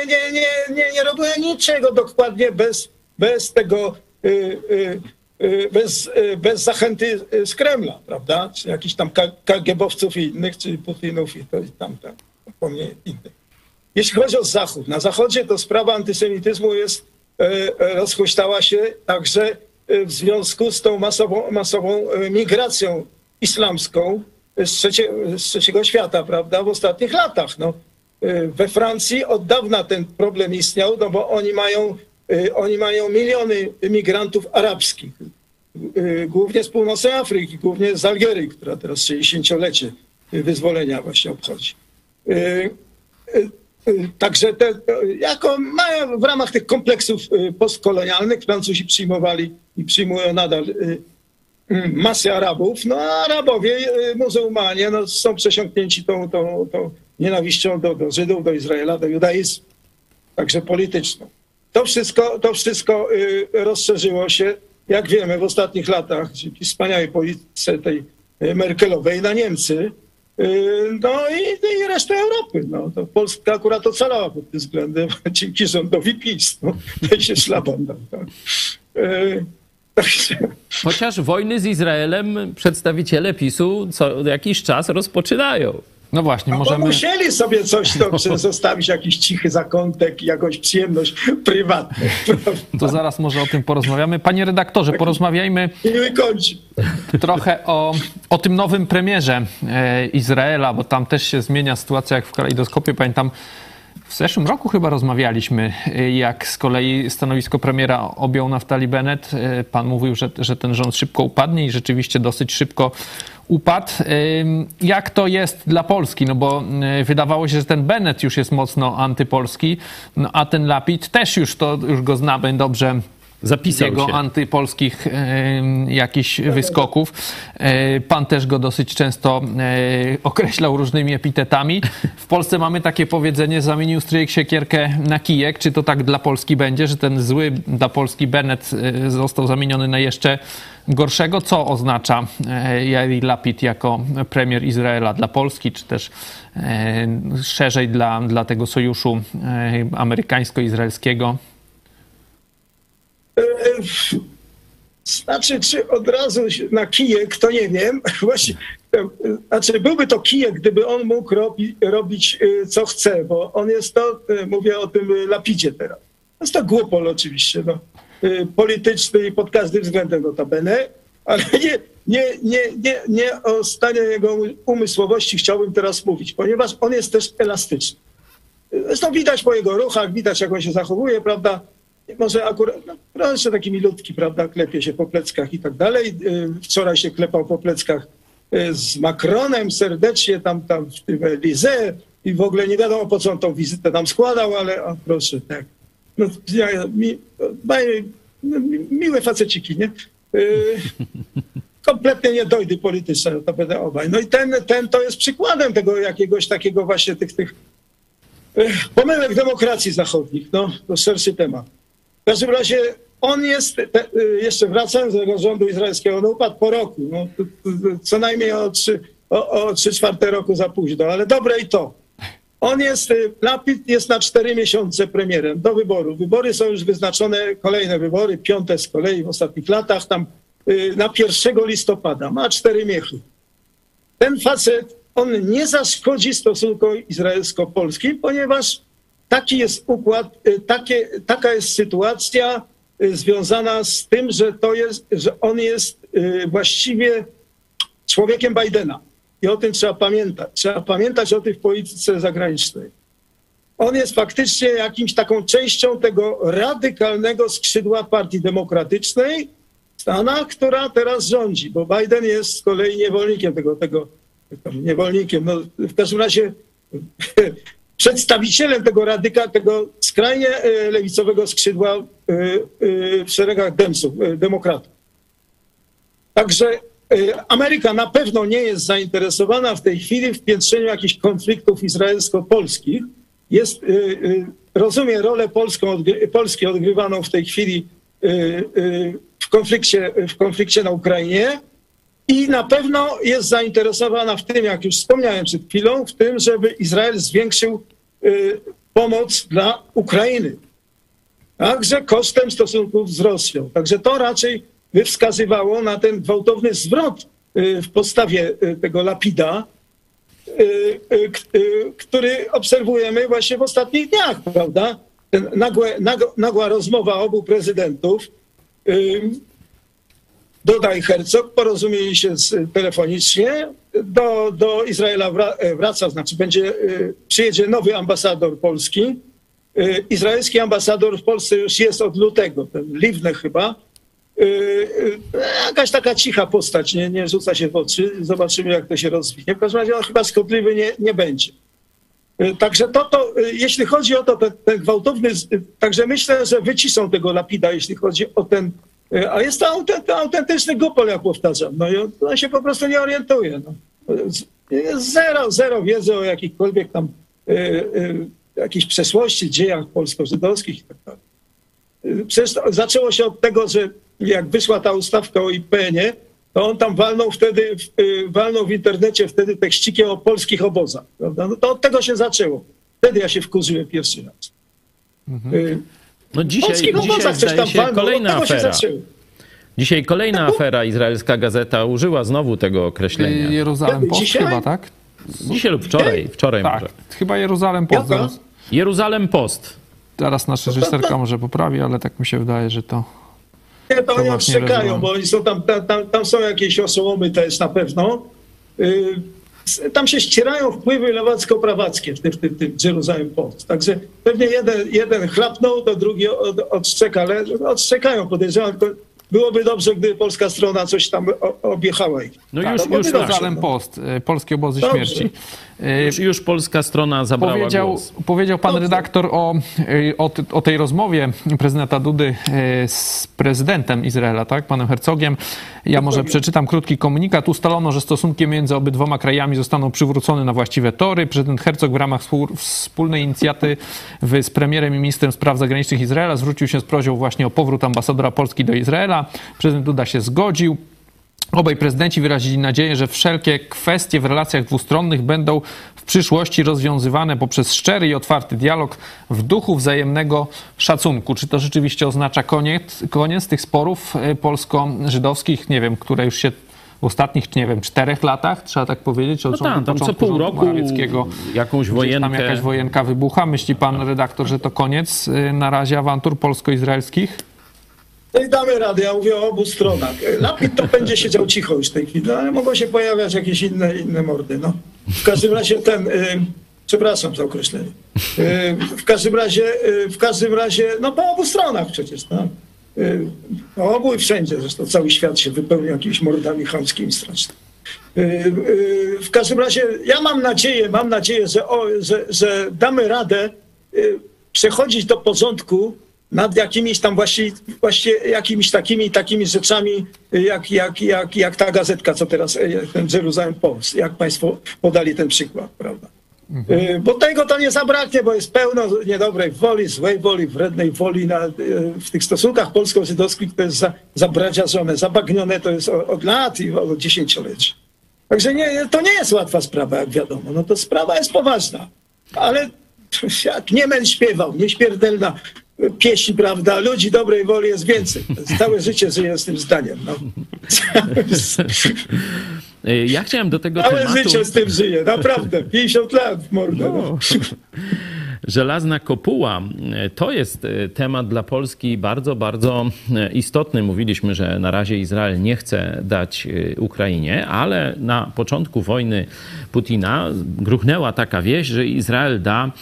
niczego dokładnie bez tego... Bez zachęty z Kremla, prawda? Czy jakichś tam KGB-owców i innych, czy Putinów i tam innych. Jeśli chodzi o Zachód, na Zachodzie to sprawa antysemityzmu rozhuśtała się także w związku z tą masową migracją islamską z trzeciego świata, prawda? W ostatnich latach. No, we Francji od dawna ten problem istniał, no bo oni mają miliony migrantów arabskich, głównie z północnej Afryki, głównie z Algierii, która teraz 60-lecie wyzwolenia właśnie obchodzi. Także w ramach tych kompleksów postkolonialnych Francuzi przyjmowali i przyjmują nadal masę Arabów, no a Arabowie, muzułmanie, no, są przesiąknięci tą nienawiścią do Żydów, do Izraela, do judaizmu, także polityczną. To wszystko rozszerzyło się, jak wiemy, w ostatnich latach, dzięki wspaniałej polityce tej Merkelowej na Niemcy, no i resztę Europy. No, to Polska akurat ocalała pod tym względem, dzięki rządowi PiS. No, to się szlaban dał. Tak. Chociaż wojny z Izraelem przedstawiciele PiS-u co jakiś czas rozpoczynają. No właśnie, możemy... musieli sobie coś zostawić, jakiś cichy zakątek, jakąś przyjemność prywatną. To zaraz może o tym porozmawiamy. Panie redaktorze, porozmawiajmy trochę o tym nowym premierze Izraela, bo tam też się zmienia sytuacja jak w kalejdoskopie. Pamiętam, w zeszłym roku chyba rozmawialiśmy, jak z kolei stanowisko premiera objął Naftali Bennett. Pan mówił, że ten rząd szybko upadnie i rzeczywiście dosyć szybko upadł. Jak to jest dla Polski? No bo wydawało się, że ten Bennett już jest mocno antypolski, no a ten Lapid też już go znamy dobrze Zapisał jego się. antypolskich jakichś wyskoków. Pan też go dosyć często określał różnymi epitetami. W Polsce mamy takie powiedzenie: zamienił stryjek siekierkę na kijek. Czy to tak dla Polski będzie, że ten zły dla Polski Bennett został zamieniony na jeszcze gorszego? Co oznacza Yair Lapid jako premier Izraela dla Polski, czy też szerzej dla tego sojuszu amerykańsko-izraelskiego? Znaczy, czy od razu na kijek, to nie wiem. Właśnie, znaczy, byłby to kijek, gdyby on mógł robić co chce, bo on jest to, mówię o tym Lapidzie teraz. Jest to głupol oczywiście, no. Polityczny i pod każdym względem notabene, ale nie o stanie jego umysłowości chciałbym teraz mówić, ponieważ on jest też elastyczny. Zresztą widać po jego ruchach, widać jak on się zachowuje, prawda? Może akurat, no, jeszcze taki milutki, prawda, klepie się po pleckach i tak dalej. Wczoraj się klepał po pleckach z Macronem serdecznie, tam w tym Elysée i w ogóle nie wiadomo, po co on tą wizytę tam składał, ale o, proszę, tak. No, miłe faceciki, nie? Kompletnie niedojdy polityczne, to będę obaj. No i ten to jest przykładem tego jakiegoś takiego właśnie tych pomyłek demokracji zachodnich. No, to szerszy temat. W każdym razie on jest, jeszcze wracając do tego rządu izraelskiego, on upadł po roku, no, co najmniej o 3/4 roku za późno, ale dobre i to. On jest, Lapid jest na 4 miesiące premierem do wyboru. Wybory są już wyznaczone, kolejne wybory, 5. z kolei w ostatnich latach, tam na 1 listopada, ma 4 miechy. Ten facet, on nie zaszkodzi stosunkom izraelsko-polskim, ponieważ taki jest układ, taka jest sytuacja związana z tym, że on jest właściwie człowiekiem Bidena. I o tym trzeba pamiętać. Trzeba pamiętać o tym w polityce zagranicznej. On jest faktycznie jakimś taką częścią tego radykalnego skrzydła Partii Demokratycznej w Stanach, która teraz rządzi, bo Biden jest z kolei niewolnikiem niewolnikiem, no w każdym razie przedstawicielem tego skrajnie lewicowego skrzydła w szeregach demokratów. Także Ameryka na pewno nie jest zainteresowana w tej chwili w piętrzeniu jakichś konfliktów izraelsko-polskich. Rozumie rolę Polski odgrywaną w tej chwili w konflikcie na Ukrainie i na pewno jest zainteresowana w tym, jak już wspomniałem przed chwilą, w tym, żeby Izrael zwiększył pomoc dla Ukrainy. Także kosztem stosunków z Rosją. Także to raczej by wskazywało na ten gwałtowny zwrot w postawie tego Lapida, który obserwujemy właśnie w ostatnich dniach, prawda? Ten nagła rozmowa obu prezydentów, Duda i Herzog, porozumieli się telefonicznie, do Izraela wraca, znaczy przyjedzie nowy ambasador polski. Izraelski ambasador w Polsce już jest od lutego, ten Livne chyba. Jakaś taka cicha postać, nie rzuca się w oczy. Zobaczymy, jak to się rozwinie. W każdym razie on chyba szkodliwy nie będzie. Także jeśli chodzi o ten gwałtowny, także myślę, że wyciszą tego Lapida, jeśli chodzi o ten, a jest to autentyczny głupol, jak powtarzam. No i on się po prostu nie orientuje. No. Zero wiedzy o jakichkolwiek tam jakichś przeszłości, dziejach polsko-żydowskich i tak dalej. Przecież zaczęło się od tego, że jak wyszła ta ustawka o IPN-ie, to on tam walnął w internecie wtedy tekścikiem o polskich obozach. Prawda? No to od tego się zaczęło. Wtedy ja się wkurzyłem pierwszy raz. No dzisiaj zdaje się kolejna afera. Dzisiaj kolejna afera, izraelska gazeta użyła znowu tego określenia. Jeruzalem Post chyba, tak? Dzisiaj lub wczoraj Tak, może. chyba Jeruzalem Post. Jeruzalem Post. Teraz nasza reżyserka może poprawi, ale tak mi się wydaje, że to... Nie, to oni odszczekają, bo oni są tam są jakieś oszołomy też na pewno. Tam się ścierają wpływy lewacko-prawackie w tym Jeruzalem Post. Także pewnie jeden chlapnął, to drugi odszczeka, ale odszczekają, podejrzewam, tylko byłoby dobrze, gdyby polska strona coś tam objechała ich. No Tak, już już tak. Jeruzalem Post, polskie obozy Dobrze. śmierci. Już polska strona zabrała głos. Powiedział pan redaktor o tej rozmowie prezydenta Dudy z prezydentem Izraela, tak, panem Herzogiem. Ja może przeczytam krótki komunikat. Ustalono, że stosunki między obydwoma krajami zostaną przywrócone na właściwe tory. Prezydent Herzog w ramach wspólnej inicjatywy z premierem i ministrem spraw zagranicznych Izraela zwrócił się z prośbą właśnie o powrót ambasadora Polski do Izraela. Prezydent Duda się zgodził. Obaj prezydenci wyrazili nadzieję, że wszelkie kwestie w relacjach dwustronnych będą w przyszłości rozwiązywane poprzez szczery i otwarty dialog w duchu wzajemnego szacunku. Czy to rzeczywiście oznacza koniec tych sporów polsko-żydowskich, nie wiem, które już się w ostatnich, nie wiem, 4 latach, trzeba tak powiedzieć, od tam co początku pół rządu roku Morawieckiego, jakąś tam wojenkę. jakaś wojenka wybucha. Myśli pan redaktor, że to koniec na razie awantur polsko-izraelskich? No i damy radę, ja mówię o obu stronach. Lapid to będzie siedział cicho już w tej chwili, no, ale mogą się pojawiać jakieś inne mordy. No. W każdym razie przepraszam za określenie. W każdym razie, no po obu stronach przecież, no. Po obu i wszędzie, zresztą cały świat się wypełnia jakimiś mordami chamskimi strasznymi. W każdym razie ja mam nadzieję, że damy radę przechodzić do porządku nad jakimiś tam właśnie jakimiś takimi rzeczami, jak ta gazetka, co teraz, ten Jeruzalem Post, jak państwo podali ten przykład, prawda? Bo tego to nie zabraknie, bo jest pełno niedobrej woli, złej woli, wrednej woli w tych stosunkach polsko-żydowskich, to jest zabradziarzone, zabagnione, to jest od lat i od dziesięcioleci. Także to nie jest łatwa sprawa, jak wiadomo. No to sprawa jest poważna, ale jak Niemen śpiewał, nieśmiertelna pieśń, prawda, ludzi dobrej woli jest więcej. Całe życie żyję z tym zdaniem. No. Ja chciałem do tego Całe tematu... życie z tym żyję, naprawdę. 50 lat w mordę. No. Żelazna kopuła to jest temat dla Polski bardzo, bardzo istotny. Mówiliśmy, że na razie Izrael nie chce dać Ukrainie, ale na początku wojny Putina gruchnęła taka wieść, że Izrael da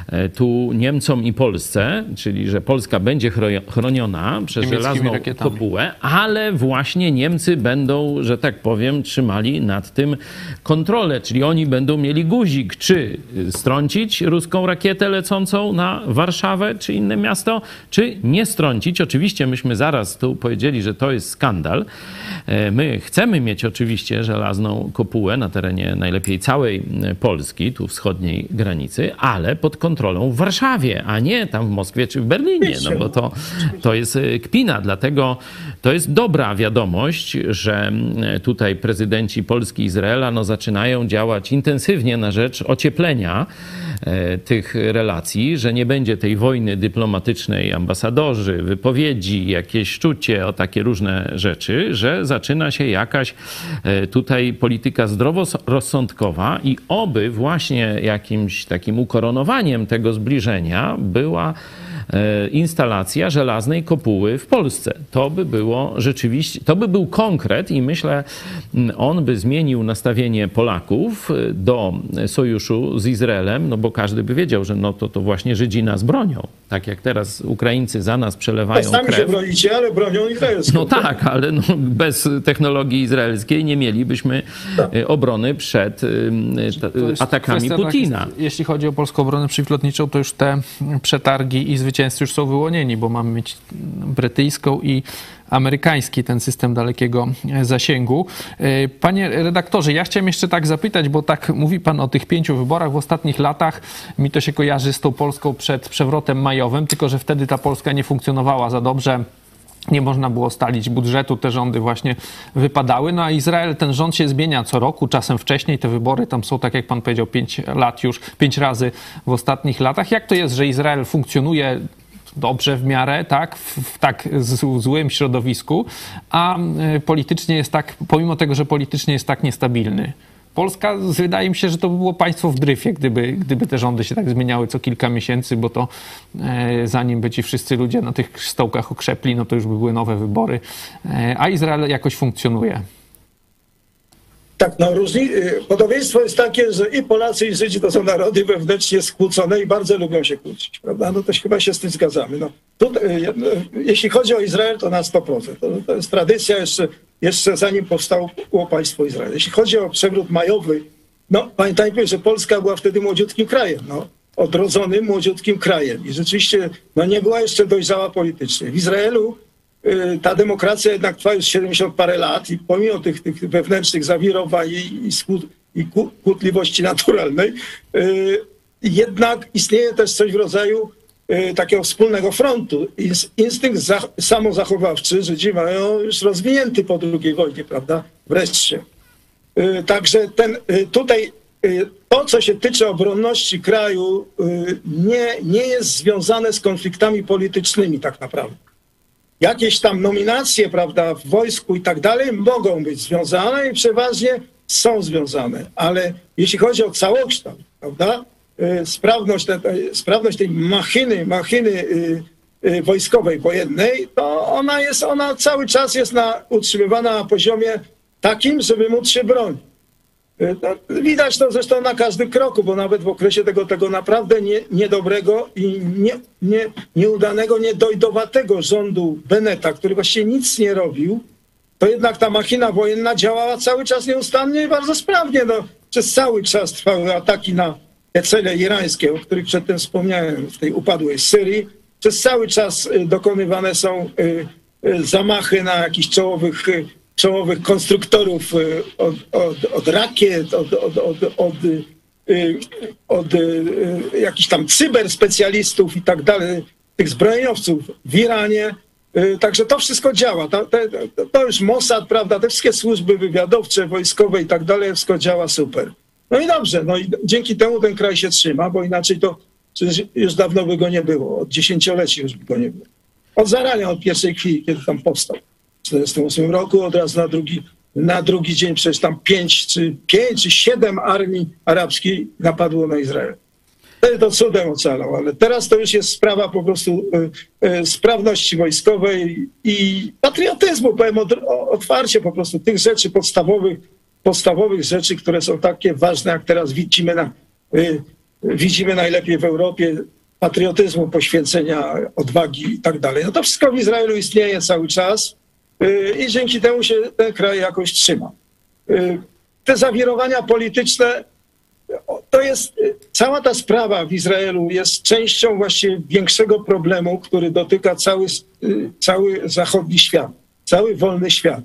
tu Niemcom i Polsce, czyli że Polska będzie chroniona przez żelazną kopułę, ale właśnie Niemcy będą, że tak powiem, trzymali nad tym kontrolę, czyli oni będą mieli guzik, czy strącić ruską rakietę lecącą na Warszawę czy inne miasto, czy nie strącić. Oczywiście myśmy zaraz tu powiedzieli, że to jest skandal. My chcemy mieć oczywiście żelazną kopułę na terenie najlepiej całej Polski, tu wschodniej granicy, ale pod kontrolą w Warszawie, a nie tam w Moskwie czy w Berlinie, no bo to jest kpina. Dlatego to jest dobra wiadomość, że tutaj prezydenci Polski i Izraela zaczynają działać intensywnie na rzecz ocieplenia tych relacji, że nie będzie tej wojny dyplomatycznej, ambasadorzy, wypowiedzi, jakieś szczucie o takie różne rzeczy, że zaczyna się jakaś tutaj polityka zdroworozsądkowa i oby właśnie jakimś takim ukoronowaniem tego zbliżenia była instalacja żelaznej kopuły w Polsce. To by było rzeczywiście, to by był konkret i myślę, on by zmienił nastawienie Polaków do sojuszu z Izraelem, no bo każdy by wiedział, że no to właśnie Żydzi nas bronią. Tak jak teraz Ukraińcy za nas przelewają sami krew. się bronicie, ale bronią izraelską. No tak, ale no bez technologii izraelskiej nie mielibyśmy obrony przed atakami Putina. Jeśli chodzi o polską obronę przeciwlotniczą, to już te przetargi i zwycięzcy już są wyłonieni, bo mamy mieć brytyjską i amerykański ten system dalekiego zasięgu. Panie redaktorze, ja chciałem jeszcze tak zapytać, bo tak mówi pan o tych 5 wyborach w ostatnich latach. Mi to się kojarzy z tą Polską przed przewrotem majowym, tylko że wtedy ta Polska nie funkcjonowała za dobrze. Nie można było stalić budżetu, te rządy właśnie wypadały. No a Izrael, ten rząd się zmienia co roku, czasem wcześniej. Te wybory tam są, tak jak pan powiedział, 5 lat już, 5 razy w ostatnich latach. Jak to jest, że Izrael funkcjonuje dobrze w miarę, tak, w tak złym środowisku, a politycznie jest tak, pomimo tego, że politycznie jest tak niestabilny? Polska, wydaje mi się, że to by było państwo w dryfie, gdyby te rządy się tak zmieniały co kilka miesięcy, bo to zanim by ci wszyscy ludzie na tych stołkach okrzepli, no to już by były nowe wybory, a Izrael jakoś funkcjonuje. Tak, no podobieństwo jest takie, że i Polacy, i Żydzi to są narody wewnętrznie skłócone i bardzo lubią się kłócić, prawda? No to chyba się z tym zgadzamy. No, tutaj, jeśli chodzi o Izrael, to na 100%. To jest tradycja jeszcze zanim powstało państwo Izrael. Jeśli chodzi o przewrót majowy, no pamiętajmy, że Polska była wtedy młodziutkim krajem, no, odrodzonym młodziutkim krajem i rzeczywiście no, nie była jeszcze dojrzała politycznie. W Izraelu ta demokracja jednak trwa już 70 parę lat i pomimo tych wewnętrznych zawirowań i kłótliwości naturalnej, jednak istnieje też coś w rodzaju takiego wspólnego frontu. Instynkt samozachowawczy Żydzi mają już rozwinięty po II wojnie, prawda? Wreszcie. Także tutaj to, co się tyczy obronności kraju, nie jest związane z konfliktami politycznymi tak naprawdę. Jakieś tam nominacje, prawda, w wojsku i tak dalej mogą być związane i przeważnie są związane, ale jeśli chodzi o całokształt, prawda, sprawność tej machiny wojskowej, wojennej, to ona cały czas jest utrzymywana na poziomie takim, żeby móc się bronić. No, widać to zresztą na każdym kroku, bo nawet w okresie tego naprawdę niedobrego i nieudanego, niedojdowatego rządu Beneta, który właściwie nic nie robił, to jednak ta machina wojenna działała cały czas nieustannie i bardzo sprawnie. No, przez cały czas trwały ataki na te cele irańskie, o których przedtem wspomniałem, w tej upadłej Syrii. Przez cały czas dokonywane są zamachy na jakichś czołowych konstruktorów od rakiet, od jakichś tam cyberspecjalistów i tak dalej, tych zbrojeniowców w Iranie. Także to wszystko działa. To już Mossad, prawda, te wszystkie służby wywiadowcze, wojskowe i tak dalej, wszystko działa super. No i dobrze, no i dzięki temu ten kraj się trzyma, bo inaczej to przecież już dawno by go nie było, od dziesięcioleci już by go nie było. Od zarania, od pierwszej chwili, kiedy tam powstał. W 1948 roku od razu na drugi dzień przecież tam 5 czy 7 armii arabskich napadło na Izrael. Wtedy to cudem ocalał, ale teraz to już jest sprawa po prostu sprawności wojskowej i patriotyzmu, powiem otwarcie po prostu, tych rzeczy podstawowych rzeczy, które są takie ważne, jak teraz widzimy najlepiej w Europie, patriotyzmu, poświęcenia, odwagi i tak dalej. No to wszystko w Izraelu istnieje cały czas i dzięki temu się ten kraj jakoś trzyma. Te zawirowania polityczne, to jest, cała ta sprawa w Izraelu jest częścią właściwie większego problemu, który dotyka cały zachodni świat, cały wolny świat.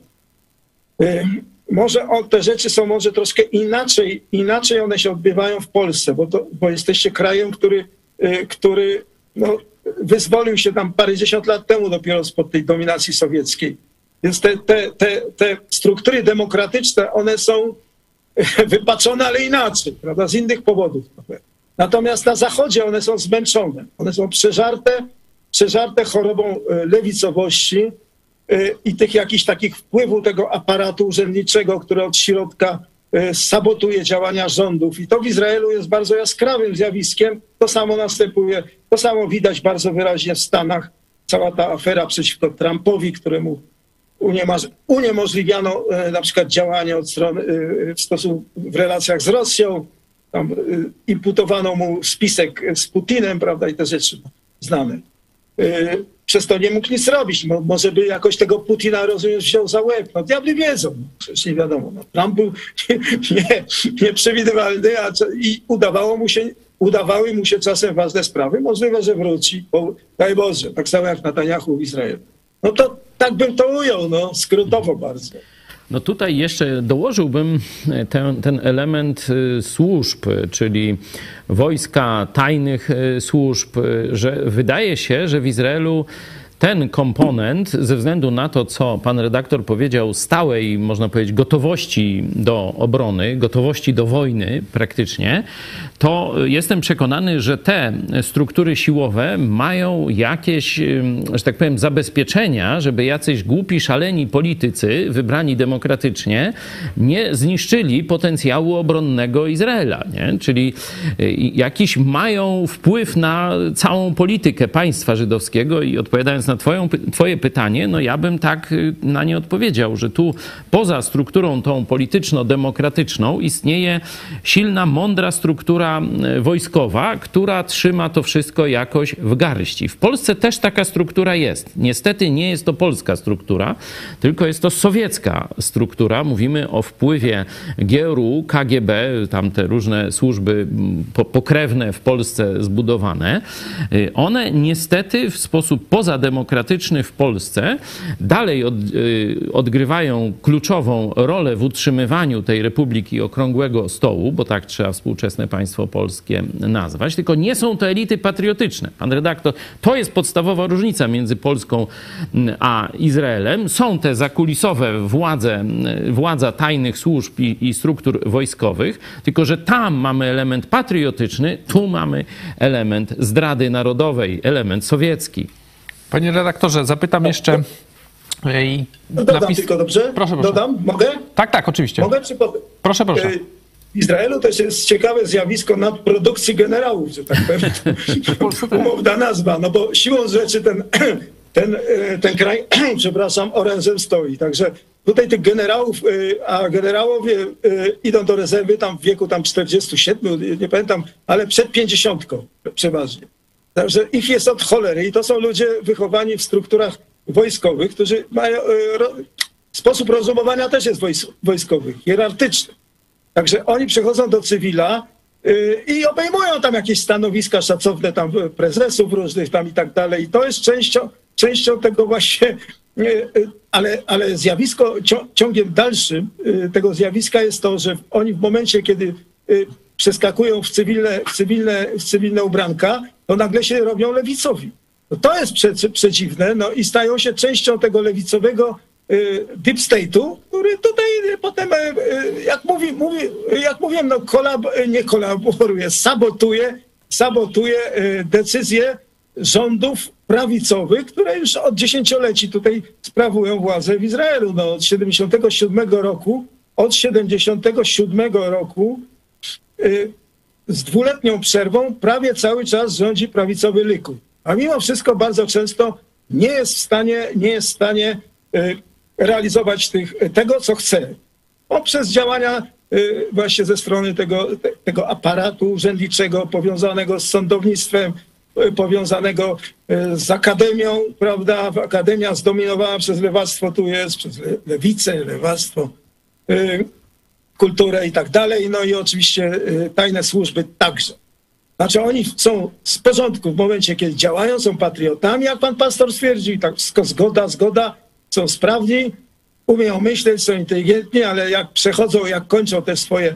Może te rzeczy są może troszkę inaczej one się odbywają w Polsce, bo jesteście krajem, który no, wyzwolił się tam parędziesiąt lat temu dopiero spod tej dominacji sowieckiej. Więc te struktury demokratyczne, one są wypaczone, ale inaczej, prawda, z innych powodów. Natomiast na Zachodzie one są zmęczone, one są przeżarte chorobą lewicowości i tych jakichś takich wpływów tego aparatu urzędniczego, który od środka sabotuje działania rządów. I to w Izraelu jest bardzo jaskrawym zjawiskiem. To samo następuje, to samo widać bardzo wyraźnie w Stanach. Cała ta afera przeciwko Trumpowi, któremu uniemożliwiano na przykład działanie od strony w relacjach z Rosją. Tam imputowano mu spisek z Putinem, prawda, i te rzeczy znane. Przez to nie mógł nic robić. Może by jakoś tego Putina, rozumiesz, wziął za łeb. No diabli wiedzą, przecież nie wiadomo. No, Trump był nieprzewidywalny i udawały mu się czasem ważne sprawy. Możliwe, że wróci, bo daj Boże, tak samo jak Netanyahu w Izraelu. No to tak bym to ujął, no skrótowo bardzo. No tutaj jeszcze dołożyłbym ten element służb, czyli wojska, tajnych służb, że wydaje się, że w Izraelu ten komponent, ze względu na to, co pan redaktor powiedział, stałej, można powiedzieć, gotowości do obrony, gotowości do wojny praktycznie, to jestem przekonany, że te struktury siłowe mają jakieś, że tak powiem, zabezpieczenia, żeby jacyś głupi, szaleni politycy, wybrani demokratycznie, nie zniszczyli potencjału obronnego Izraela, nie? Czyli jakiś mają wpływ na całą politykę państwa żydowskiego i odpowiadając na na twoje pytanie, no ja bym tak na nie odpowiedział, że tu poza strukturą tą polityczno-demokratyczną istnieje silna, mądra struktura wojskowa, która trzyma to wszystko jakoś w garści. W Polsce też taka struktura jest. Niestety nie jest to polska struktura, tylko jest to sowiecka struktura. Mówimy o wpływie GRU, KGB, tam te różne służby pokrewne w Polsce zbudowane. One niestety w sposób pozademokratyczny w Polsce dalej odgrywają kluczową rolę w utrzymywaniu tej Republiki Okrągłego Stołu, bo tak trzeba współczesne państwo polskie nazwać, tylko nie są to elity patriotyczne. Pan redaktor, to jest podstawowa różnica między Polską a Izraelem. Są te zakulisowe władza tajnych służb i struktur wojskowych, tylko że tam mamy element patriotyczny, tu mamy element zdrady narodowej, element sowiecki. Panie redaktorze, zapytam jeszcze... Dodam tylko, dobrze? Proszę. Dodam? Mogę? Tak, oczywiście. Mogę czy potem? Proszę. W Izraelu też jest ciekawe zjawisko nadprodukcji generałów, że tak powiem. Umowna nazwa, no bo siłą rzeczy ten kraj, przepraszam, orężem stoi. Także tutaj tych generałów, a generałowie idą do rezerwy tam w wieku tam 47, nie pamiętam, ale przed 50 przeważnie. Także ich jest od cholery i to są ludzie wychowani w strukturach wojskowych, którzy mają... Sposób rozumowania też jest wojskowy, hierarchyczny. Także oni przychodzą do cywila i obejmują tam jakieś stanowiska szacowne tam prezesów różnych tam i tak dalej. I to jest częścią tego właśnie, ale zjawisko, ciągiem dalszym tego zjawiska jest to, że oni w momencie, kiedy przeskakują w cywilne ubranka, to nagle się robią lewicowi. No to jest przedziwne, no i stają się częścią tego lewicowego deep state'u, który tutaj potem, jak mówiłem, no nie kolaboruje, sabotuje decyzje rządów prawicowych, które już od dziesięcioleci tutaj sprawują władzę w Izraelu. No, od 77 roku z dwuletnią przerwą prawie cały czas rządzi prawicowy Likud. A mimo wszystko bardzo często nie jest w stanie realizować tego, co chce. Poprzez działania właśnie ze strony tego aparatu urzędniczego powiązanego z sądownictwem, powiązanego z akademią, prawda? Akademia zdominowana przez lewactwo tu jest, przez lewicę, lewactwo, kulturę i tak dalej. No i oczywiście tajne służby także. Znaczy oni są z porządku w momencie, kiedy działają, są patriotami, jak pan pastor stwierdził, tak wszystko zgoda, są sprawni, umieją myśleć, są inteligentni, ale jak przechodzą, jak kończą te swoje,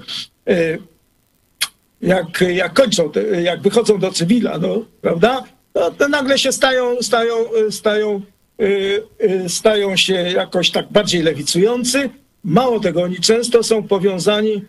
jak wychodzą do cywila, no, prawda, to nagle się stają się jakoś tak bardziej lewicujący. Mało tego, oni często są powiązani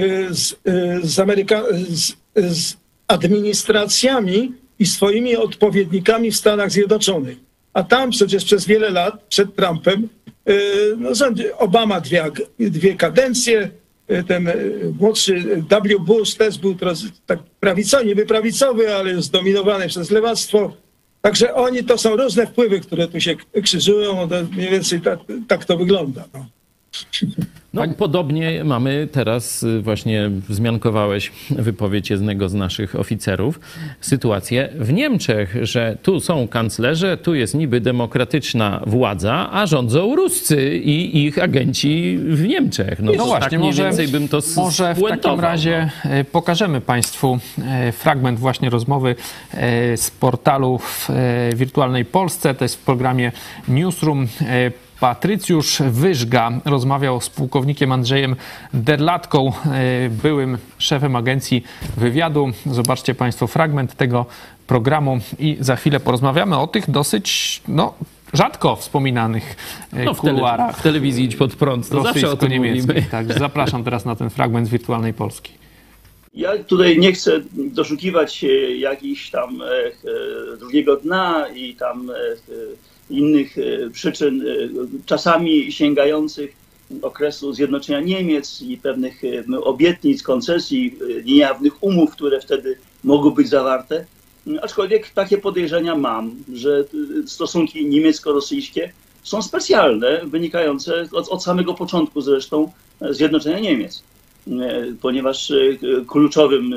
z administracjami i swoimi odpowiednikami w Stanach Zjednoczonych. A tam przecież przez wiele lat przed Trumpem Obama dwie kadencje, ten młodszy W. Bush też był tak prawicowy, niby prawicowy, ale już zdominowany przez lewactwo. Także oni to są różne wpływy, które tu się krzyżują. Mniej więcej tak to wygląda. No. No, podobnie mamy teraz, właśnie wzmiankowałeś wypowiedź jednego z naszych oficerów, sytuację w Niemczech, że tu są kanclerze, tu jest niby demokratyczna władza, a rządzą Ruscy i ich agenci w Niemczech. No właśnie, tak mniej więcej bym to może w takim razie pokażemy Państwu fragment właśnie rozmowy z portalu w Wirtualnej Polsce, to jest w programie Newsroom. Patrycjusz Wyżga rozmawiał z pułkownikiem Andrzejem Derlatką, byłym szefem agencji wywiadu. Zobaczcie Państwo fragment tego programu i za chwilę porozmawiamy o tych dosyć rzadko wspominanych kuluarach. W telewizji Idź Pod Prąd, to zawsze o tym mówimy. Także zapraszam teraz na ten fragment z Wirtualnej Polski. Ja tutaj nie chcę doszukiwać się jakichś tam drugiego dna i tam innych przyczyn, czasami sięgających okresu zjednoczenia Niemiec i pewnych obietnic, koncesji, niejawnych umów, które wtedy mogły być zawarte. Aczkolwiek takie podejrzenia mam, że stosunki niemiecko-rosyjskie są specjalne, wynikające od samego początku zresztą zjednoczenia Niemiec, ponieważ kluczowym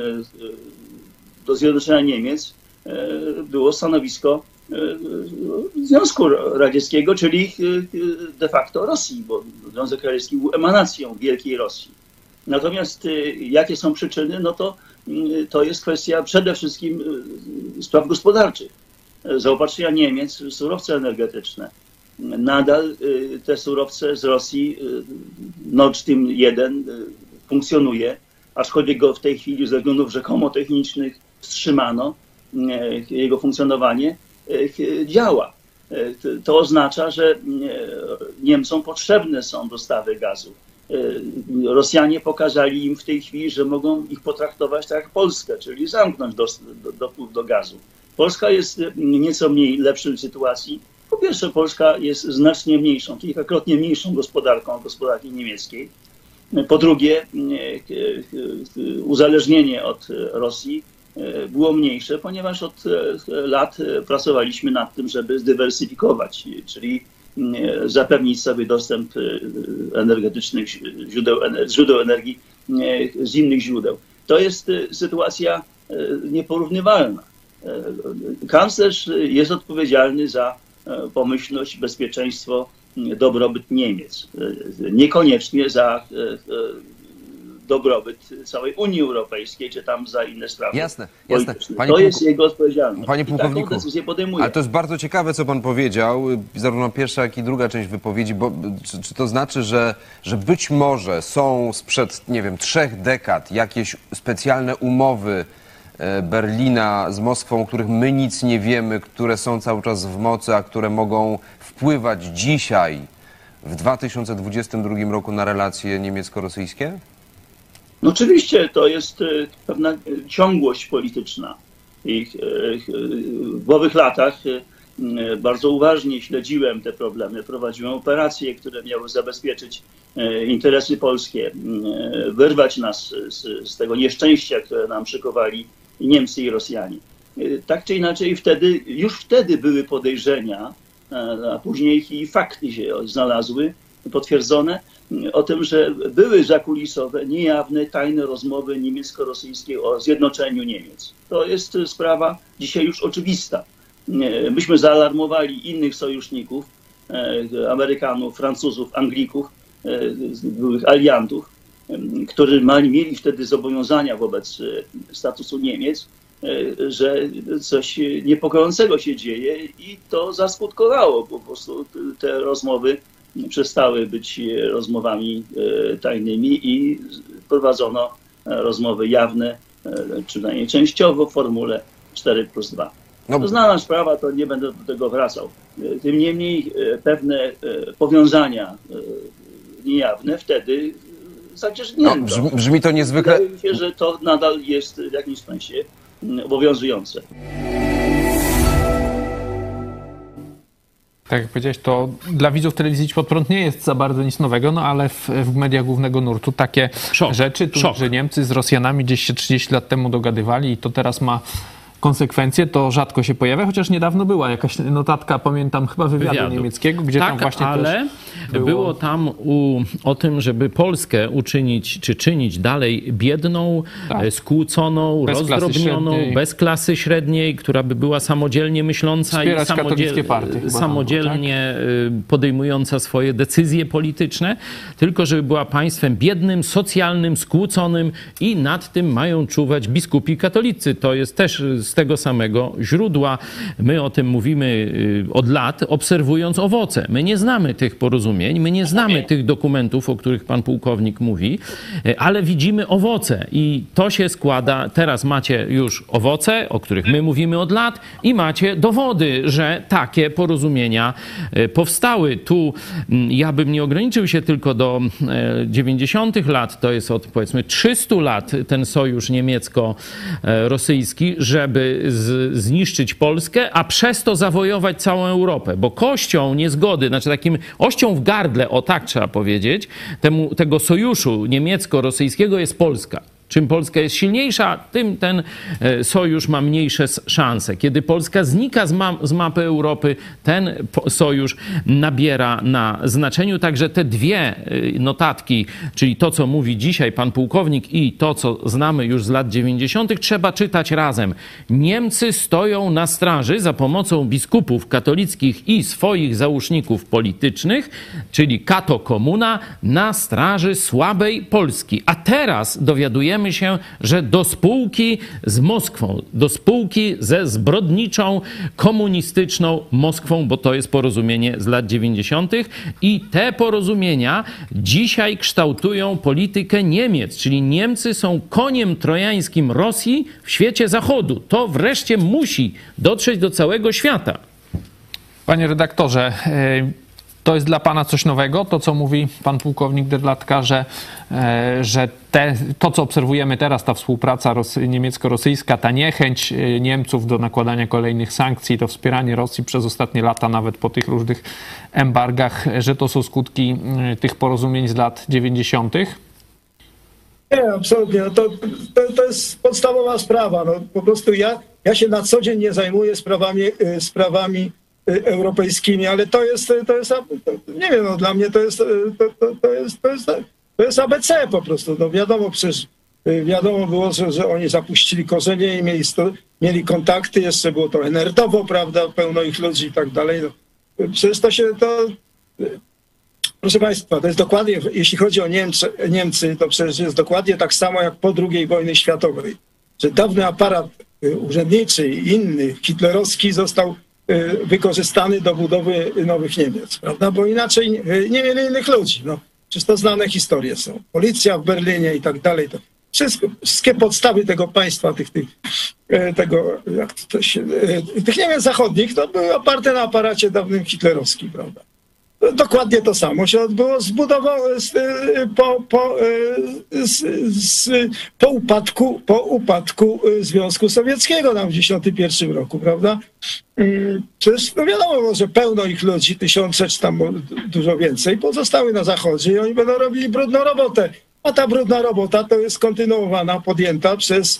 do zjednoczenia Niemiec było stanowisko Związku Radzieckiego, czyli de facto Rosji, bo Związek Radziecki był emanacją Wielkiej Rosji. Natomiast jakie są przyczyny, no to jest kwestia przede wszystkim spraw gospodarczych. Zaopatrzenia Niemiec w surowce energetyczne. Nadal te surowce z Rosji, Nord Stream 1 funkcjonuje, aczkolwiek go w tej chwili ze względów rzekomo technicznych wstrzymano, jego funkcjonowanie działa. To oznacza, że Niemcom potrzebne są dostawy gazu. Rosjanie pokazali im w tej chwili, że mogą ich potraktować tak jak Polskę, czyli zamknąć dopływ do gazu. Polska jest nieco mniej lepszej sytuacji. Po pierwsze, Polska jest znacznie mniejszą, kilkakrotnie mniejszą gospodarką od gospodarki niemieckiej. Po drugie, uzależnienie od Rosji było mniejsze, ponieważ od lat pracowaliśmy nad tym, żeby zdywersyfikować, czyli zapewnić sobie dostęp energetycznych źródeł energii z innych źródeł. To jest sytuacja nieporównywalna. Kanclerz jest odpowiedzialny za pomyślność, bezpieczeństwo, dobrobyt Niemiec. Niekoniecznie za dobrobyt całej Unii Europejskiej, czy tam za inne sprawy. Jasne. To jest jego odpowiedzialność. Panie pułkowniku, taką decyzję podejmuje. ale to jest bardzo ciekawe, co pan powiedział, zarówno pierwsza, jak i druga część wypowiedzi, bo czy to znaczy, że być może są sprzed, nie wiem, 3 dekad jakieś specjalne umowy Berlina z Moskwą, o których my nic nie wiemy, które są cały czas w mocy, a które mogą wpływać dzisiaj, w 2022 roku, na relacje niemiecko-rosyjskie? No oczywiście to jest pewna ciągłość polityczna. I w owych latach bardzo uważnie śledziłem te problemy, prowadziłem operacje, które miały zabezpieczyć interesy polskie, wyrwać nas z tego nieszczęścia, które nam szykowali Niemcy i Rosjanie. Tak czy inaczej już wtedy były podejrzenia, a później i fakty się znalazły, potwierdzone, o tym, że były zakulisowe, niejawne, tajne rozmowy niemiecko-rosyjskie o zjednoczeniu Niemiec. To jest sprawa dzisiaj już oczywista. Myśmy zaalarmowali innych sojuszników, Amerykanów, Francuzów, Anglików, byłych aliantów, którzy mieli wtedy zobowiązania wobec statusu Niemiec, że coś niepokojącego się dzieje i to zaskutkowało. Po prostu te rozmowy przestały być rozmowami tajnymi i prowadzono rozmowy jawne, przynajmniej częściowo w formule 4+2. To znana sprawa, to nie będę do tego wracał. Tym niemniej pewne powiązania niejawne wtedy zacieśnięto. No, brzmi to niezwykle... Wydaje mi się, że to nadal jest w jakimś sensie obowiązujące. Tak jak powiedziałeś, to dla widzów telewizji Idź Pod Prąd nie jest za bardzo nic nowego, no ale w mediach głównego nurtu takie rzeczy, że Niemcy z Rosjanami gdzieś się 30 lat temu dogadywali i to teraz ma konsekwencje, to rzadko się pojawia, chociaż niedawno była jakaś notatka, pamiętam, chyba wywiadu niemieckiego, gdzie tam właśnie ale było tam o tym, żeby Polskę uczynić, czy czynić dalej biedną, skłóconą, rozdrobnioną, bez klasy średniej, która by była samodzielnie myśląca wspierać i samodzielnie podejmująca swoje decyzje polityczne, tylko żeby była państwem biednym, socjalnym, skłóconym i nad tym mają czuwać biskupi katolicy. To jest też z tego samego źródła. My o tym mówimy od lat, obserwując owoce. My nie znamy tych porozumień, my nie znamy tych dokumentów, o których pan pułkownik mówi, ale widzimy owoce i to się składa. Teraz macie już owoce, o których my mówimy od lat i macie dowody, że takie porozumienia powstały. Tu ja bym nie ograniczył się tylko do 90. lat, to jest od powiedzmy 300 lat ten sojusz niemiecko-rosyjski, żeby zniszczyć Polskę, a przez to zawojować całą Europę. Bo kością niezgody, znaczy takim ością w gardle, o tak trzeba powiedzieć, tego sojuszu niemiecko-rosyjskiego jest Polska. Czym Polska jest silniejsza, tym ten sojusz ma mniejsze szanse. Kiedy Polska znika z mapy Europy, ten sojusz nabiera na znaczeniu. Także te dwie notatki, czyli to, co mówi dzisiaj pan pułkownik i to, co znamy już z lat 90., trzeba czytać razem. Niemcy stoją na straży za pomocą biskupów katolickich i swoich załóżników politycznych, czyli kato komuna, na straży słabej Polski. A teraz dowiadujemy się, że do spółki z Moskwą, do spółki ze zbrodniczą, komunistyczną Moskwą, bo to jest porozumienie z lat 90. i te porozumienia dzisiaj kształtują politykę Niemiec, czyli Niemcy są koniem trojańskim Rosji w świecie Zachodu. To wreszcie musi dotrzeć do całego świata. Panie redaktorze, to jest dla pana coś nowego, to co mówi pan pułkownik Derlatka, że to, co obserwujemy teraz, ta współpraca niemiecko-rosyjska, ta niechęć Niemców do nakładania kolejnych sankcji, to wspieranie Rosji przez ostatnie lata, nawet po tych różnych embargach, że to są skutki tych porozumień z lat 90. Nie, absolutnie. No to jest podstawowa sprawa. No, po prostu ja się na co dzień nie zajmuję sprawami europejskimi, ale to jest nie wiem, no, dla mnie to jest ABC po prostu. No, wiadomo, przecież wiadomo było, że oni zapuścili korzenie i mieli kontakty, jeszcze było to NRD-owo, prawda, pełno ich ludzi i tak dalej. No, przecież proszę państwa, to jest dokładnie, jeśli chodzi o Niemcy, to przecież jest dokładnie tak samo jak po II wojnie światowej, że dawny aparat urzędniczy i inny, hitlerowski, został wykorzystany do budowy nowych Niemiec, prawda? Bo inaczej nie mieli innych ludzi. No, przecież to znane historie są. Policja w Berlinie i tak dalej. To wszystkie podstawy tego państwa, tych Niemiec zachodnich, to były oparte na aparacie dawnym hitlerowskim, prawda? Dokładnie to samo się odbyło po upadku Związku Sowieckiego tam w 1991 roku, prawda? Przecież no wiadomo było, że pełno ich ludzi, tysiące czy tam dużo więcej, pozostały na Zachodzie i oni będą robili brudną robotę. A ta brudna robota to jest kontynuowana, podjęta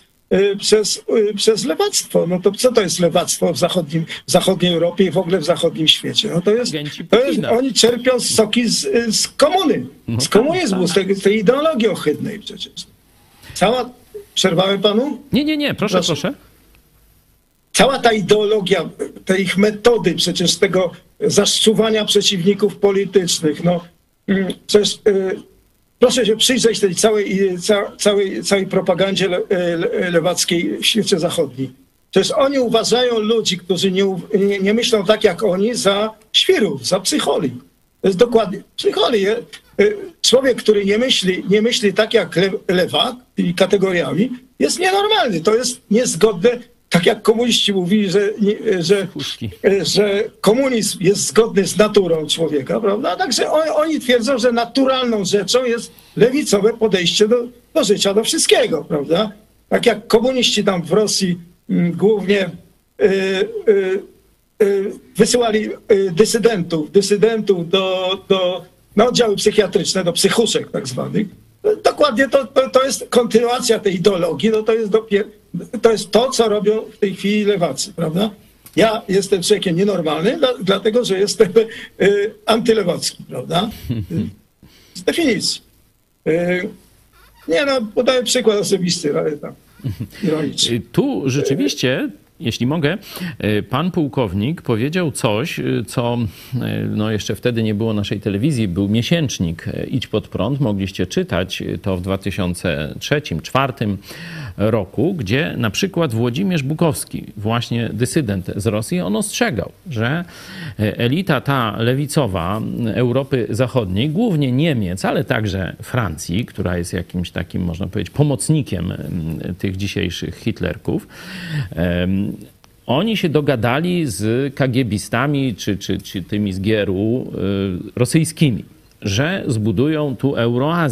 przez lewactwo. No to co to jest lewactwo w zachodniej Europie i w ogóle w zachodnim świecie? No to jest oni czerpią soki z komuny, z komunizmu, z tej ideologii ohydnej przecież. Przerwałem panu? Nie, proszę. Cała ta ideologia, te ich metody, przecież tego zaszczuwania przeciwników politycznych, no przecież proszę się przyjrzeć tej całej propagandzie lewackiej w świecie zachodnim. Przecież oni uważają ludzi, którzy nie myślą tak jak oni, za świrów, za psycholi. To jest dokładnie psycholi. Człowiek, który nie myśli tak jak lewak, tymi kategoriami, jest nienormalny. To jest niezgodne, tak jak komuniści mówili, że komunizm jest zgodny z naturą człowieka, prawda? Także oni twierdzą, że naturalną rzeczą jest lewicowe podejście do życia, do wszystkiego, prawda? Tak jak komuniści tam w Rosji głównie wysyłali dysydentów na oddziały psychiatryczne, do psychuszek tak zwanych. Dokładnie to jest kontynuacja tej ideologii, no to jest to, co robią w tej chwili lewacy, prawda? Ja jestem człowiekiem nienormalnym, dlatego że jestem antylewacki, prawda? Z definicji. Nie no, podaję przykład osobisty, ale tam ironicznie. Tu rzeczywiście, jeśli mogę, pan pułkownik powiedział coś, co no jeszcze wtedy nie było naszej telewizji, był miesięcznik Idź Pod Prąd, mogliście czytać to w 2003-2004 roku, gdzie na przykład Włodzimierz Bukowski, właśnie dysydent z Rosji, on ostrzegał, że elita ta lewicowa Europy Zachodniej, głównie Niemiec, ale także Francji, która jest jakimś takim, można powiedzieć, pomocnikiem tych dzisiejszych hitlerków, oni się dogadali z kagiebistami czy tymi z GRU rosyjskimi, że zbudują tu Euroazję.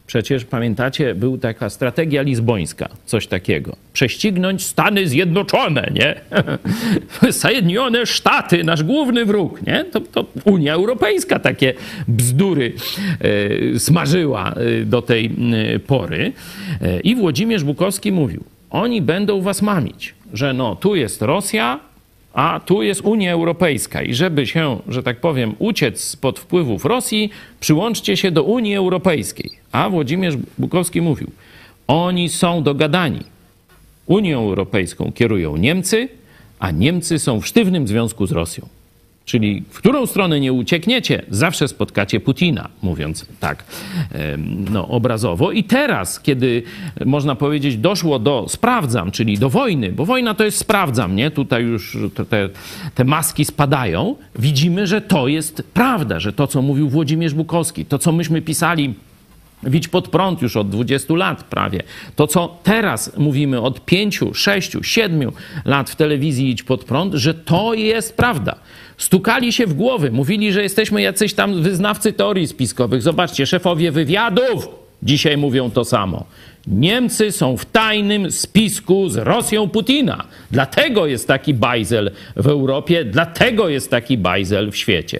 Przecież pamiętacie, była taka strategia lizbońska, coś takiego. Prześcignąć Stany Zjednoczone, nie? Zjednoczone Sztaty, nasz główny wróg, nie? To Unia Europejska takie bzdury smażyła do tej pory. I Włodzimierz Bukowski mówił, oni będą was mamić, że no tu jest Rosja, a tu jest Unia Europejska i żeby się, że tak powiem, uciec spod wpływów Rosji, przyłączcie się do Unii Europejskiej. A Włodzimierz Bukowski mówił, oni są dogadani. Unią Europejską kierują Niemcy, a Niemcy są w sztywnym związku z Rosją. Czyli w którą stronę nie uciekniecie, zawsze spotkacie Putina, mówiąc tak no, obrazowo. I teraz, kiedy można powiedzieć doszło do sprawdzam, czyli do wojny, bo wojna to jest sprawdzam, nie? Tutaj już te maski spadają. Widzimy, że to jest prawda, że to, co mówił Włodzimierz Bukowski, to, co myśmy pisali Widź pod prąd już od 20 lat prawie. To, co teraz mówimy od 5, 6, 7 lat w telewizji Idź pod prąd, że to jest prawda. Stukali się w głowy, mówili, że jesteśmy jacyś tam wyznawcy teorii spiskowych. Zobaczcie, szefowie wywiadów dzisiaj mówią to samo. Niemcy są w tajnym spisku z Rosją Putina. Dlatego jest taki bajzel w Europie, dlatego jest taki bajzel w świecie.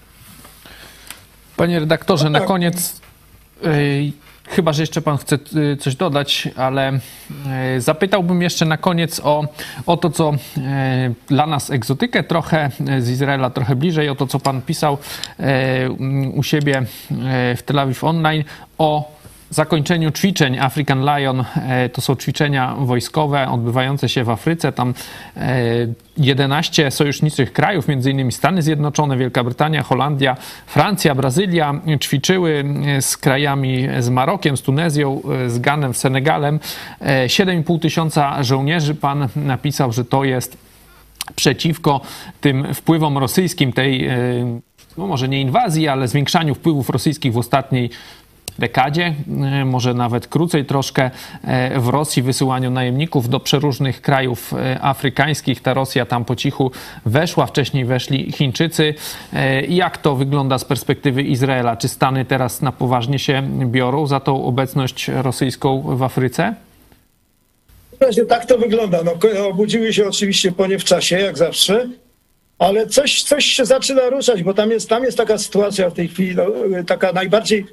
Panie redaktorze, na koniec, chyba że jeszcze pan chce coś dodać, ale zapytałbym jeszcze na koniec o to, co dla nas egzotykę trochę z Izraela, trochę bliżej, o to, co pan pisał u siebie w Tel Aviv Online, o zakończeniu ćwiczeń African Lion. To są ćwiczenia wojskowe odbywające się w Afryce. Tam 11 sojuszniczych krajów, m.in. Stany Zjednoczone, Wielka Brytania, Holandia, Francja, Brazylia ćwiczyły z krajami, z Marokiem, z Tunezją, z Ganem, z Senegalem. 7,5 tysiąca żołnierzy. Pan napisał, że to jest przeciwko tym wpływom rosyjskim, tej, no może nie inwazji, ale zwiększaniu wpływów rosyjskich w ostatniej dekadzie, może nawet krócej troszkę, w Rosji, wysyłaniu najemników do przeróżnych krajów afrykańskich. Ta Rosja tam po cichu weszła, wcześniej weszli Chińczycy. Jak to wygląda z perspektywy Izraela? Czy Stany teraz na poważnie się biorą za tą obecność rosyjską w Afryce? Właśnie tak to wygląda. No, obudziły się oczywiście po nie w czasie, jak zawsze, ale coś się zaczyna ruszać, bo tam jest taka sytuacja w tej chwili, no, taka najbardziej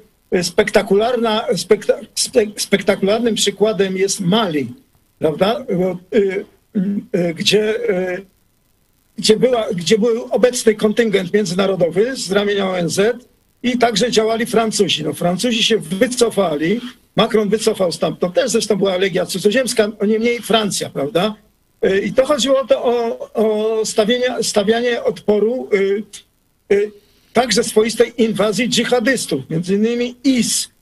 spektakularnym przykładem jest Mali, prawda? Gdzie był obecny kontyngent międzynarodowy z ramienia ONZ i także działali Francuzi. No, Francuzi się wycofali, Macron wycofał stamtąd, też zresztą była legia cudzoziemska, niemniej Francja, prawda? I to chodziło o stawianie odporu także swoistej inwazji dżihadystów, między innymi IS,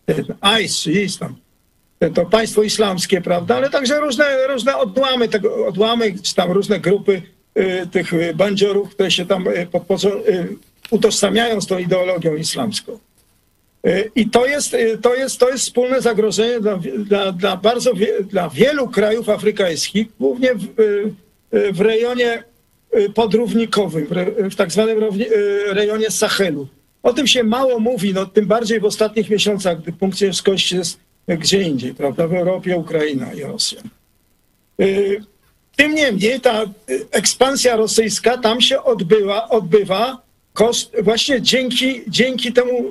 to państwo islamskie, prawda, ale także różne odłamy, czy tam różne grupy tych bandziorów, które się tam utożsamiają z tą ideologią islamską. I to jest wspólne zagrożenie dla wielu krajów afrykańskich, głównie w rejonie podrównikowym, w tak zwanym rejonie Sahelu. O tym się mało mówi, no, tym bardziej w ostatnich miesiącach, gdy punkt ciężkości jest gdzie indziej, prawda, w Europie, Ukraina i Rosja. Tym niemniej ta ekspansja rosyjska tam się odbywa właśnie dzięki temu,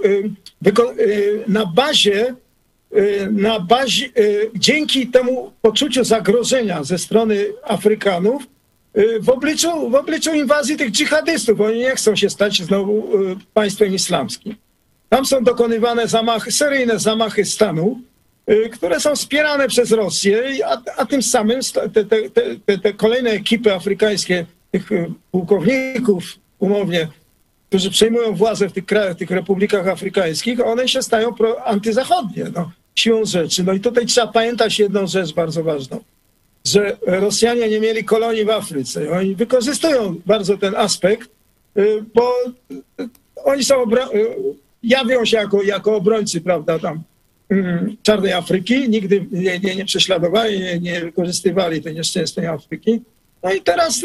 dzięki temu poczuciu zagrożenia ze strony Afrykanów, w obliczu inwazji tych dżihadystów. Oni nie chcą się stać znowu państwem islamskim. Tam są dokonywane seryjne zamachy stanu, które są wspierane przez Rosję, a tym samym te kolejne ekipy afrykańskie, tych pułkowników umownie, którzy przejmują władzę w tych krajach, w tych republikach afrykańskich, one się stają antyzachodnie, no, siłą rzeczy. No i tutaj trzeba pamiętać jedną rzecz bardzo ważną, że Rosjanie nie mieli kolonii w Afryce. Oni wykorzystują bardzo ten aspekt, bo oni jawią się jako obrońcy, prawda, tam czarnej Afryki. Nigdy nie prześladowali, nie wykorzystywali tej nieszczęsnej Afryki. No i teraz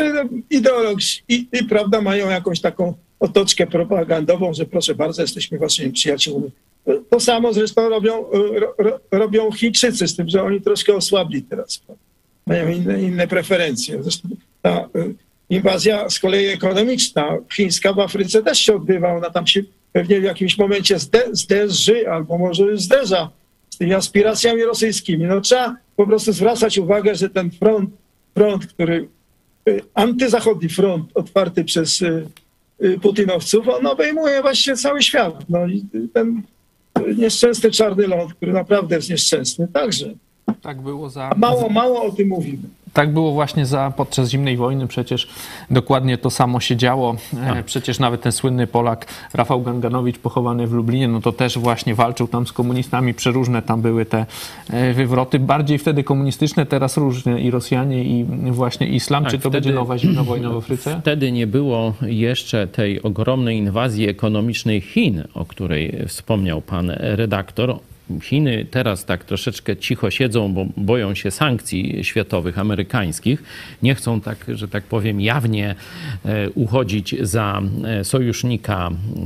prawda, mają jakąś taką otoczkę propagandową, że proszę bardzo, jesteśmy waszymi przyjaciółmi. To samo zresztą robią Chińczycy, z tym, że oni troszkę osłabli teraz. Mają inne preferencje. Zresztą ta inwazja z kolei ekonomiczna chińska w Afryce też się odbywa. Ona tam się pewnie w jakimś momencie zderzy albo może już zderza z tymi aspiracjami rosyjskimi. No trzeba po prostu zwracać uwagę, że ten front, który antyzachodni front otwarty przez putinowców, on obejmuje właściwie cały świat. No i ten nieszczęsny czarny ląd, który naprawdę jest nieszczęsny, także. Tak było Mało o tym mówimy. Tak było właśnie podczas zimnej wojny, przecież dokładnie to samo się działo. Przecież nawet ten słynny Polak Rafał Ganganowicz pochowany w Lublinie, no to też właśnie walczył tam z komunistami, przeróżne tam były te wywroty, bardziej wtedy komunistyczne, teraz różne i Rosjanie i właśnie islam. Tak, czy to będzie nowa zimna wojna w Afryce? Wtedy nie było jeszcze tej ogromnej inwazji ekonomicznej Chin, o której wspomniał pan redaktor. Chiny teraz tak troszeczkę cicho siedzą, bo boją się sankcji światowych, amerykańskich. Nie chcą tak, że tak powiem, jawnie uchodzić za sojusznika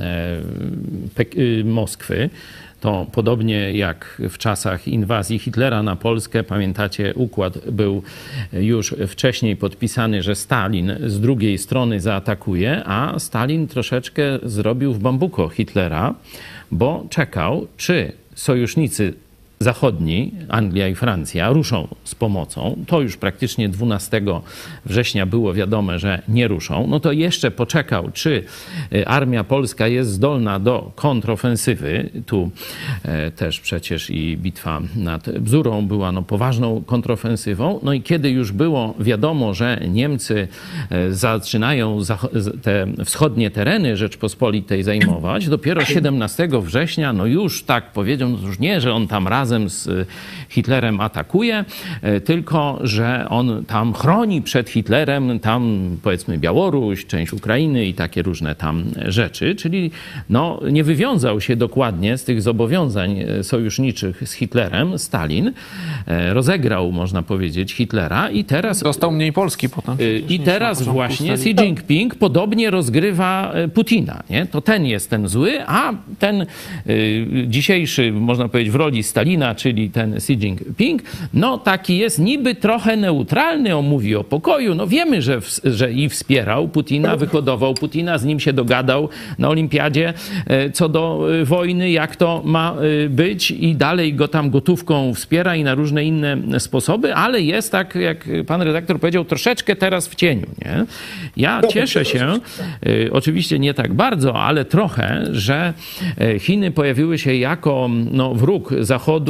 Moskwy. To podobnie jak w czasach inwazji Hitlera na Polskę, pamiętacie, układ był już wcześniej podpisany, że Stalin z drugiej strony zaatakuje, a Stalin troszeczkę zrobił w bambuko Hitlera, bo czekał, czy sojusznicy zachodni, Anglia i Francja, ruszą z pomocą. To już praktycznie 12 września było wiadome, że nie ruszą. No to jeszcze poczekał, czy armia polska jest zdolna do kontrofensywy. Tu też przecież i bitwa nad Bzurą była poważną kontrofensywą. No i kiedy już było wiadomo, że Niemcy zaczynają te wschodnie tereny Rzeczpospolitej zajmować, dopiero 17 września, no już tak powiedział, no już nie, że on tam razem z Hitlerem atakuje, tylko że on tam chroni przed Hitlerem, tam powiedzmy Białoruś, część Ukrainy i takie różne tam rzeczy, czyli no, nie wywiązał się dokładnie z tych zobowiązań sojuszniczych z Hitlerem. Stalin rozegrał, można powiedzieć, Hitlera i teraz... Dostał mniej Polski potem. I teraz właśnie Xi Jinping podobnie rozgrywa Putina. Nie? To ten jest ten zły, a ten dzisiejszy, można powiedzieć, w roli Stalina, czyli ten Xi Jinping, no taki jest niby trochę neutralny, on mówi o pokoju, no wiemy, że i wspierał Putina, wyhodował Putina, z nim się dogadał na olimpiadzie co do wojny, jak to ma być i dalej go tam gotówką wspiera i na różne inne sposoby, ale jest tak, jak pan redaktor powiedział, troszeczkę teraz w cieniu, nie? Ja cieszę się, oczywiście nie tak bardzo, ale trochę, że Chiny pojawiły się jako wróg Zachodu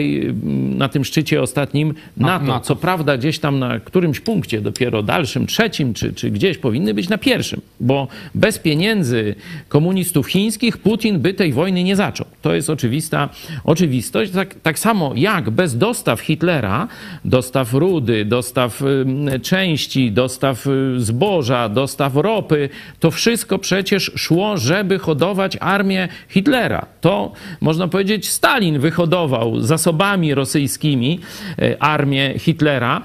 na tym szczycie ostatnim NATO. Co prawda gdzieś tam na którymś punkcie, dopiero dalszym, trzecim, czy gdzieś powinny być na pierwszym, bo bez pieniędzy komunistów chińskich Putin by tej wojny nie zaczął. To jest oczywistość. Tak samo jak bez dostaw Hitlera, dostaw rudy, dostaw części, dostaw zboża, dostaw ropy, to wszystko przecież szło, żeby hodować armię Hitlera. To, można powiedzieć, Stalin wyhodował zasobami rosyjskimi armię Hitlera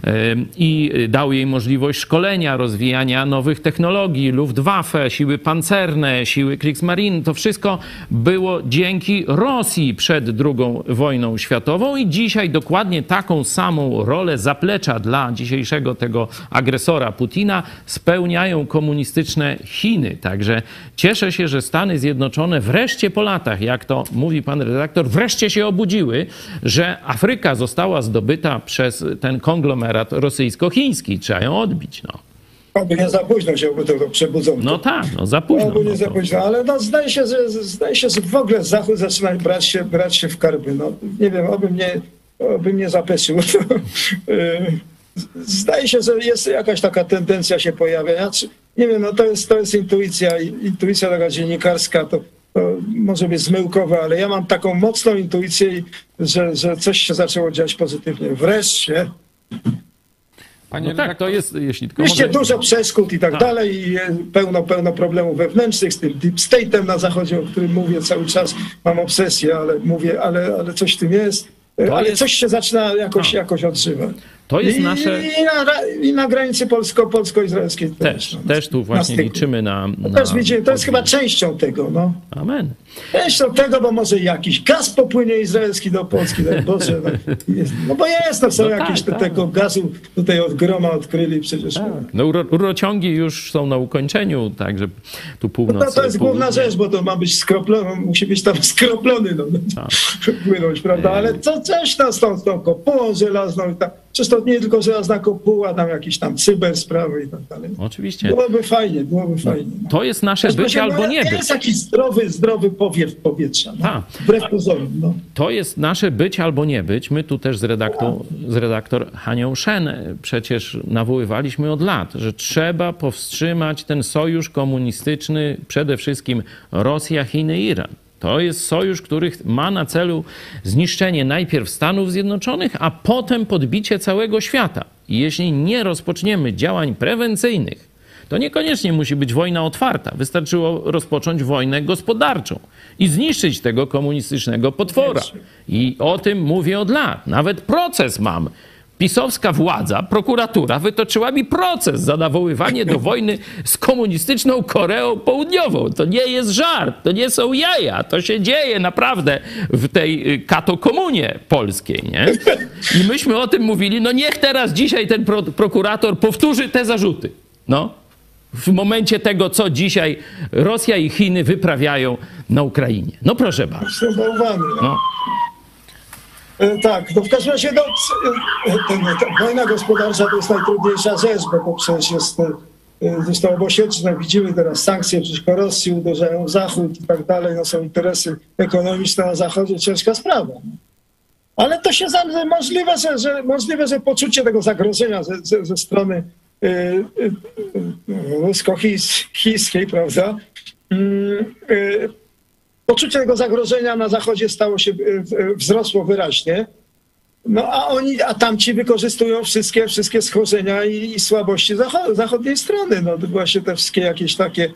i dał jej możliwość szkolenia, rozwijania nowych technologii, Luftwaffe, siły pancerne, siły Kriegsmarine. To wszystko było dzięki Rosji przed II wojną światową i dzisiaj dokładnie taką samą rolę zaplecza dla dzisiejszego tego agresora Putina spełniają komunistyczne Chiny. Także cieszę się, że Stany Zjednoczone wreszcie po latach, jak to mówi pan redaktor, wreszcie się obudziły, że Afryka została zdobyta przez ten konglomerat rosyjsko-chiński. Trzeba ją odbić, no. Oby nie za późno się to przebudzą. No tak, no za późno. Oby nie za późno, ale no, zdaje się, że w ogóle Zachód zaczyna brać się w karby. No, nie wiem, oby mnie zapeszył. Zdaje się, że jest jakaś taka tendencja się pojawia. Nie wiem, no to jest intuicja taka dziennikarska, to może być zmyłkowe, ale ja mam taką mocną intuicję, że coś się zaczęło dziać pozytywnie. Wreszcie. Panie tak, to jest, jeśli tylko oczywiście dużo przeszkód i tak dalej, i pełno problemów wewnętrznych z tym deep state'em na Zachodzie, o którym mówię cały czas, mam obsesję, ale mówię, ale coś w tym jest. Ale coś się zaczyna jakoś odżywać. To jest nasze... I na granicy polsko-izraelskiej Też tu właśnie liczymy na też widzimy, to jest chyba częścią tego. No. Amen. Częścią tego, bo może jakiś gaz popłynie izraelski do Polski, daj Boże. No bo są jakieś tego gazu tutaj od groma odkryli przecież. No rurociągi już są na ukończeniu, także tu północ... To jest główna rzecz, bo to ma być skroplony, musi być tam skroplony, płynąć, prawda? Ale coś tam z tą kopułą żelazną i tak. Przecież to nie tylko żelazna kopuła, tam jakieś tam cybersprawy i tak dalej. Oczywiście. Byłoby fajnie. To jest nasze być albo nie być. To jest jakiś zdrowy powiew powietrza. Wbrew pozorom. No. To jest nasze być albo nie być. My tu też z redaktor Hanią Szen przecież nawoływaliśmy od lat, że trzeba powstrzymać ten sojusz komunistyczny, przede wszystkim Rosja, Chiny i Iran. To jest sojusz, który ma na celu zniszczenie najpierw Stanów Zjednoczonych, a potem podbicie całego świata. I jeśli nie rozpoczniemy działań prewencyjnych, to niekoniecznie musi być wojna otwarta. Wystarczyło rozpocząć wojnę gospodarczą i zniszczyć tego komunistycznego potwora. I o tym mówię od lat. Nawet proces mam. Pisowska władza, prokuratura wytoczyła mi proces za nawoływanie do wojny z komunistyczną Koreą Południową. To nie jest żart, to nie są jaja, to się dzieje naprawdę w tej katokomunie polskiej, nie? I myśmy o tym mówili, no niech teraz dzisiaj ten prokurator powtórzy te zarzuty, no. W momencie tego, co dzisiaj Rosja i Chiny wyprawiają na Ukrainie. No proszę bardzo. No. Tak, no w każdym razie wojna gospodarcza to jest najtrudniejsza rzecz, bo to przecież jest zresztą obosieczne, widzimy teraz sankcje przeciwko Rosji, uderzają w Zachód i tak dalej, no są interesy ekonomiczne na Zachodzie, ciężka sprawa. Ale to się możliwe, że poczucie tego zagrożenia ze strony rusko-chińskiej, prawda, poczucie tego zagrożenia na Zachodzie wzrosło wyraźnie, no a tamci wykorzystują wszystkie schorzenia i słabości zachodniej strony. No właśnie te wszystkie jakieś takie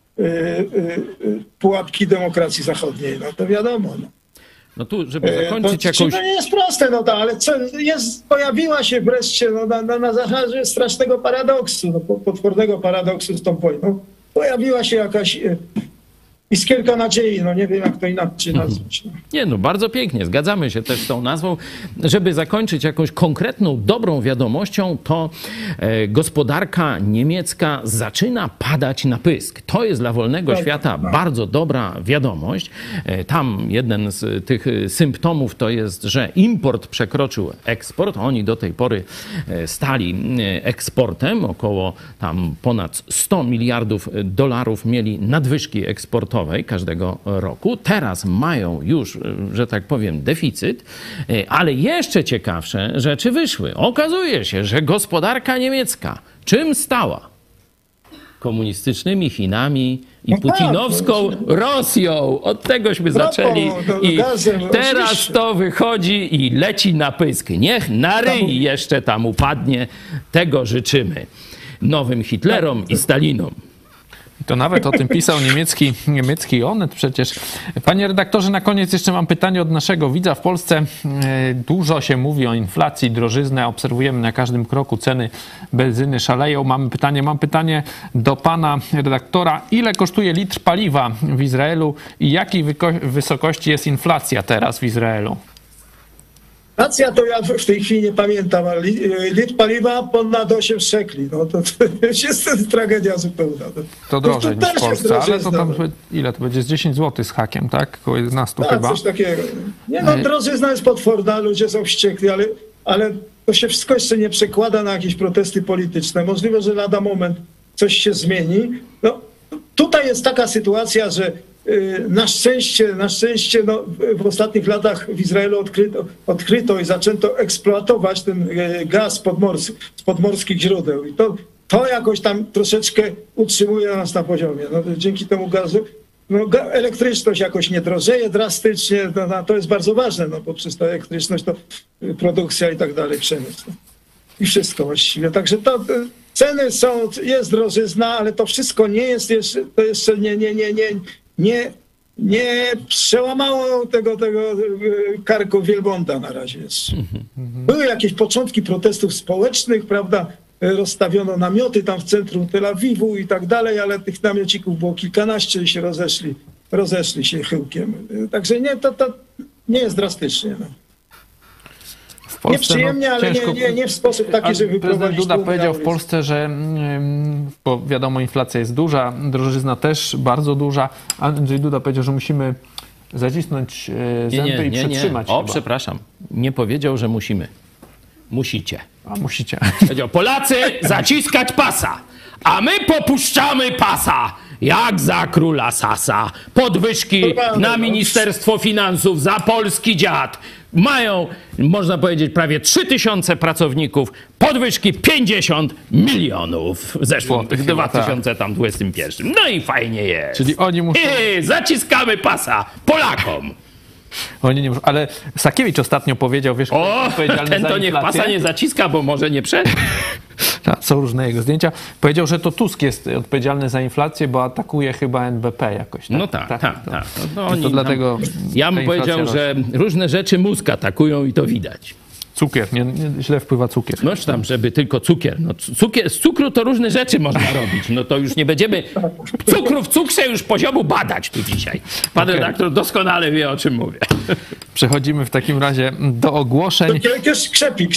pułapki demokracji zachodniej, no to wiadomo. No tu, żeby zakończyć jakąś... To nie jest proste, ale pojawiła się wreszcie na zasadzie strasznego paradoksu, potwornego paradoksu z tą wojną. Pojawiła się jakaś iskierka nadziei, nie wiem jak to inaczej nazwać. Nie, bardzo pięknie, zgadzamy się też z tą nazwą. Żeby zakończyć jakąś konkretną, dobrą wiadomością, to gospodarka niemiecka zaczyna padać na pysk. To jest dla wolnego świata bardzo dobra wiadomość. Tam jeden z tych symptomów to jest, że import przekroczył eksport. Oni do tej pory stali eksportem, około tam ponad 100 miliardów dolarów mieli nadwyżki eksportowej każdego roku. Teraz mają już, że tak powiem, deficyt, ale jeszcze ciekawsze rzeczy wyszły. Okazuje się, że gospodarka niemiecka czym stała? Komunistycznymi Chinami i putinowską Rosją. Od tegośmy zaczęli. I teraz to wychodzi i leci na pysk. Niech na ryj jeszcze tam upadnie. Tego życzymy nowym Hitlerom i Stalinom. To nawet o tym pisał niemiecki Onet przecież. Panie redaktorze, na koniec jeszcze mam pytanie od naszego widza. W Polsce dużo się mówi o inflacji, drożyznę. Obserwujemy na każdym kroku, ceny benzyny szaleją. Mam pytanie do pana redaktora. Ile kosztuje litr paliwa w Izraelu i jakiej wysokości jest inflacja teraz w Izraelu? Inflacja to ja w tej chwili nie pamiętam, ale litr paliwa ponad 8 szekli. No to jest tragedia zupełna. To drożej niż w Polsce, ale to tam ile to będzie? Z 10 zł z hakiem, tak? Około 11 chyba. Coś takiego. Drożyzna jest potworna, ludzie są wściekli, ale to się wszystko jeszcze nie przekłada na jakieś protesty polityczne. Możliwe, że lada moment coś się zmieni. No, tutaj jest taka sytuacja, że na szczęście w ostatnich latach w Izraelu odkryto i zaczęto eksploatować ten gaz z podmorskich źródeł. I to jakoś tam troszeczkę utrzymuje nas na poziomie. Dzięki temu gazu elektryczność jakoś nie drożeje drastycznie. To jest bardzo ważne, bo przez tę elektryczność to produkcja i tak dalej, przemysł. I wszystko właściwie. Także ceny są, jest drożyzna, ale to wszystko nie jest jeszcze, to jeszcze nie nie przełamało tego karku wielbłąda na razie jeszcze. Były jakieś początki protestów społecznych, prawda? Rozstawiono namioty tam w centrum Tel Awiwu i tak dalej, ale tych namiocików było kilkanaście i się rozeszli się chyłkiem. Także nie, to nie jest drastycznie. No. W Polsce, nieprzyjemnie, ale ciężko, nie w sposób taki, żeby prezydent wyprowadzić Duda tłumy powiedział na w ulicę. Polsce, że bo wiadomo, inflacja jest duża, drożyzna też bardzo duża. Andrzej Duda powiedział, że musimy zacisnąć zęby i przetrzymać. O, chyba. przepraszam. Nie powiedział, że musimy. Musicie. A musicie. Powiedział, Polacy zaciskać pasa, a my popuszczamy pasa. Jak za króla Sasa. Podwyżki na Ministerstwo Finansów za polski dziad. Mają, można powiedzieć, prawie 3000 pracowników. Podwyżki 50 milionów zeszło w 2021. No i fajnie jest. Czyli oni muszą... Zaciskamy pasa Polakom. Oni nie muszą. Ale Sakiewicz ostatnio powiedział, wiesz, kto jest O, odpowiedzialny ten za to niech inflację? pasa nie zaciska, bo może nie przed. Są różne jego zdjęcia. Powiedział, że to Tusk jest odpowiedzialny za inflację, bo atakuje chyba NBP jakoś. Tak? No tak. No, To oni dlatego ja ta bym powiedział, inflacja że różne rzeczy mózg atakują i to widać. Cukier, źle wpływa cukier. No tam, żeby tylko cukier. No, z cukru to różne rzeczy można robić. No to już nie będziemy cukru w cukrze już poziomu badać tu dzisiaj. Pan redaktor doskonale wie, o czym mówię. Przechodzimy w takim razie do ogłoszeń. Jakieś krzepi.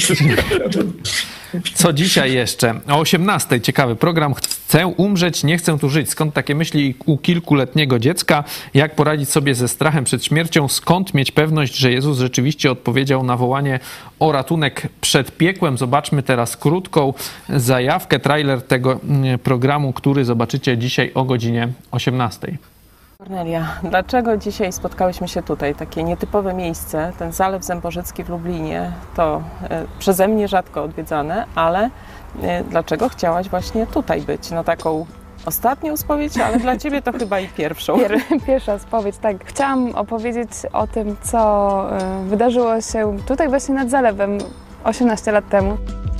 Co dzisiaj jeszcze? O 18:00 ciekawy program. Chcę umrzeć, nie chcę tu żyć. Skąd takie myśli u kilkuletniego dziecka? Jak poradzić sobie ze strachem przed śmiercią? Skąd mieć pewność, że Jezus rzeczywiście odpowiedział na wołanie o ratunek przed piekłem? Zobaczmy teraz krótką zajawkę, trailer tego programu, który zobaczycie dzisiaj o godzinie 18:00. Kornelia, dlaczego dzisiaj spotkałyśmy się tutaj? Takie nietypowe miejsce, ten Zalew Zęborzecki w Lublinie, to przeze mnie rzadko odwiedzane, ale dlaczego chciałaś właśnie tutaj być? No taką ostatnią spowiedź, ale dla Ciebie to chyba i pierwszą. Pierwsza spowiedź, tak. Chciałam opowiedzieć o tym, co wydarzyło się tutaj właśnie nad Zalewem 18 lat temu.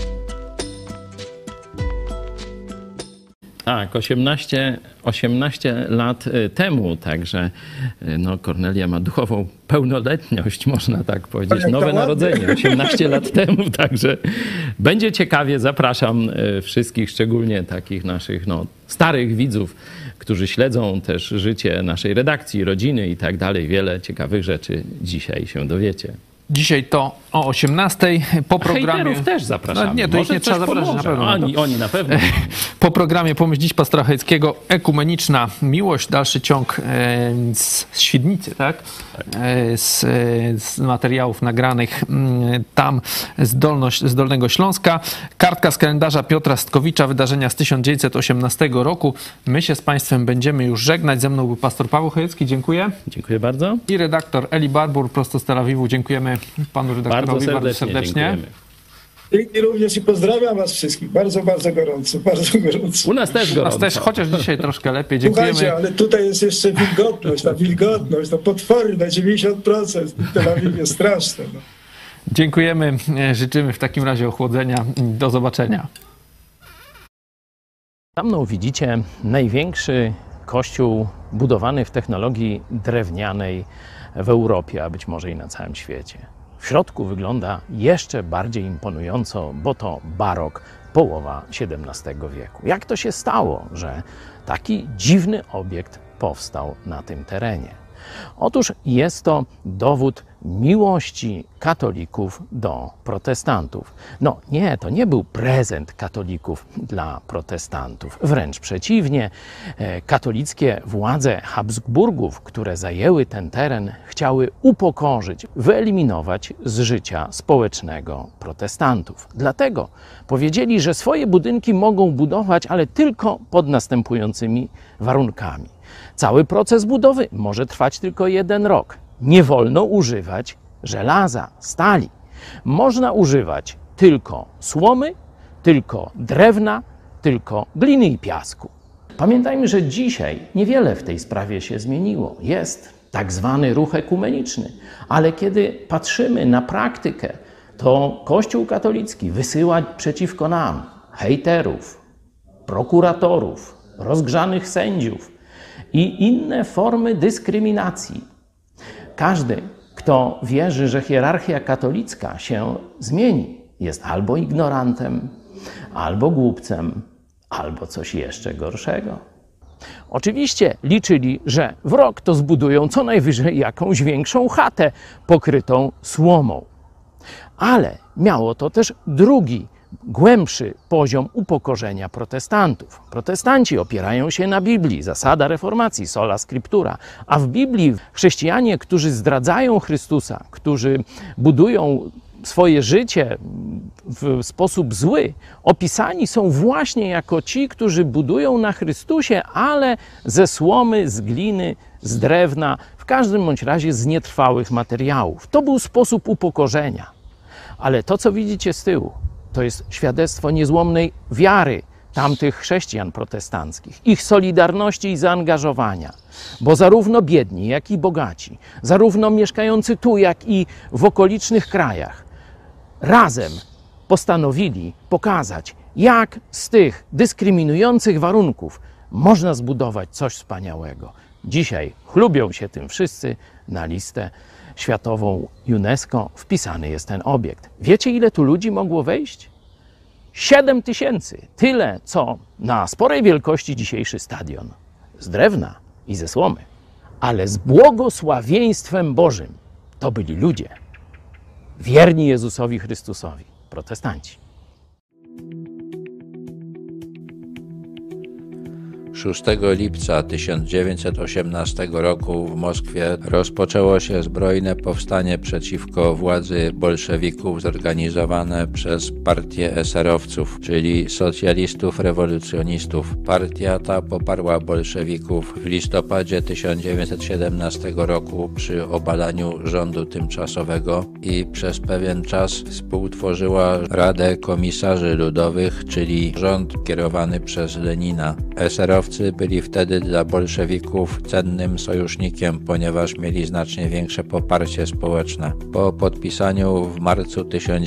Tak, 18 lat temu, także no, Kornelia ma duchową pełnoletność, można tak powiedzieć, nowe narodzenie, 18 lat temu, także będzie ciekawie, zapraszam wszystkich, szczególnie takich naszych starych widzów, którzy śledzą też życie naszej redakcji, rodziny i tak dalej, wiele ciekawych rzeczy dzisiaj się dowiecie. Dzisiaj to o 18:00 po programie. Hejterów też zapraszamy. No nie, to ich nie trzeba zapraszać na pewno. Oni na pewno. Po programie Pomyśl dziś pastora Chojeckiego, ekumeniczna miłość, dalszy ciąg z Świdnicy, tak? Z materiałów nagranych tam z Dolnego Śląska. Kartka z kalendarza Piotra Stkowicza, wydarzenia z 1918 roku. My się z Państwem będziemy już żegnać. Ze mną był pastor Paweł Chojecki, dziękuję. Dziękuję bardzo. I redaktor Eli Barbur, prosto z Tel Awiwu. Dziękujemy panu redaktorowi bardzo serdecznie. Dziękujemy. I również i pozdrawiam was wszystkich. Bardzo, bardzo gorąco. Bardzo gorąco. U nas też gorąco. U nas też, chociaż dzisiaj troszkę lepiej. Dziękujemy. Słuchajcie, ale tutaj jest jeszcze wilgotność. Ta wilgotność to potworna, 90%. W Tel Awiwie straszne. No. Dziękujemy. Życzymy w takim razie ochłodzenia. Do zobaczenia. Za mną widzicie największy kościół budowany w technologii drewnianej w Europie, a być może i na całym świecie. W środku wygląda jeszcze bardziej imponująco, bo to barok, połowa XVII wieku. Jak to się stało, że taki dziwny obiekt powstał na tym terenie? Otóż jest to dowód miłości katolików do protestantów. No nie, to nie był prezent katolików dla protestantów. Wręcz przeciwnie, katolickie władze Habsburgów, które zajęły ten teren, chciały upokorzyć, wyeliminować z życia społecznego protestantów. Dlatego powiedzieli, że swoje budynki mogą budować, ale tylko pod następującymi warunkami. Cały proces budowy może trwać tylko 1 rok. Nie wolno używać żelaza, stali. Można używać tylko słomy, tylko drewna, tylko gliny i piasku. Pamiętajmy, że dzisiaj niewiele w tej sprawie się zmieniło. Jest tak zwany ruch ekumeniczny, ale kiedy patrzymy na praktykę, to Kościół katolicki wysyła przeciwko nam hejterów, prokuratorów, rozgrzanych sędziów. i inne formy dyskryminacji. Każdy, kto wierzy, że hierarchia katolicka się zmieni, jest albo ignorantem, albo głupcem, albo coś jeszcze gorszego. Oczywiście liczyli, że w rok to zbudują co najwyżej jakąś większą chatę pokrytą słomą. Ale miało to też drugi, głębszy poziom upokorzenia protestantów. Protestanci opierają się na Biblii, zasada reformacji, sola scriptura, a w Biblii chrześcijanie, którzy zdradzają Chrystusa, którzy budują swoje życie w sposób zły, opisani są właśnie jako ci, którzy budują na Chrystusie, ale ze słomy, z gliny, z drewna, w każdym bądź razie z nietrwałych materiałów. To był sposób upokorzenia. Ale to, co widzicie z tyłu, to jest świadectwo niezłomnej wiary tamtych chrześcijan protestanckich, ich solidarności i zaangażowania, bo zarówno biedni, jak i bogaci, zarówno mieszkający tu, jak i w okolicznych krajach, razem postanowili pokazać, jak z tych dyskryminujących warunków można zbudować coś wspaniałego. Dzisiaj chlubią się tym wszyscy, na listę światową UNESCO wpisany jest ten obiekt. Wiecie, ile tu ludzi mogło wejść? 7 000. Tyle, co na sporej wielkości dzisiejszy stadion. Z drewna i ze słomy. Ale z błogosławieństwem Bożym to byli ludzie wierni Jezusowi Chrystusowi, protestanci. 6 lipca 1918 roku w Moskwie rozpoczęło się zbrojne powstanie przeciwko władzy bolszewików zorganizowane przez partię eserowców, czyli socjalistów rewolucjonistów. Partia ta poparła bolszewików w listopadzie 1917 roku przy obalaniu rządu tymczasowego i przez pewien czas współtworzyła Radę Komisarzy Ludowych, czyli rząd kierowany przez Lenina. Eserowcy byli wtedy dla bolszewików cennym sojusznikiem, ponieważ mieli znacznie większe poparcie społeczne. Po podpisaniu w marcu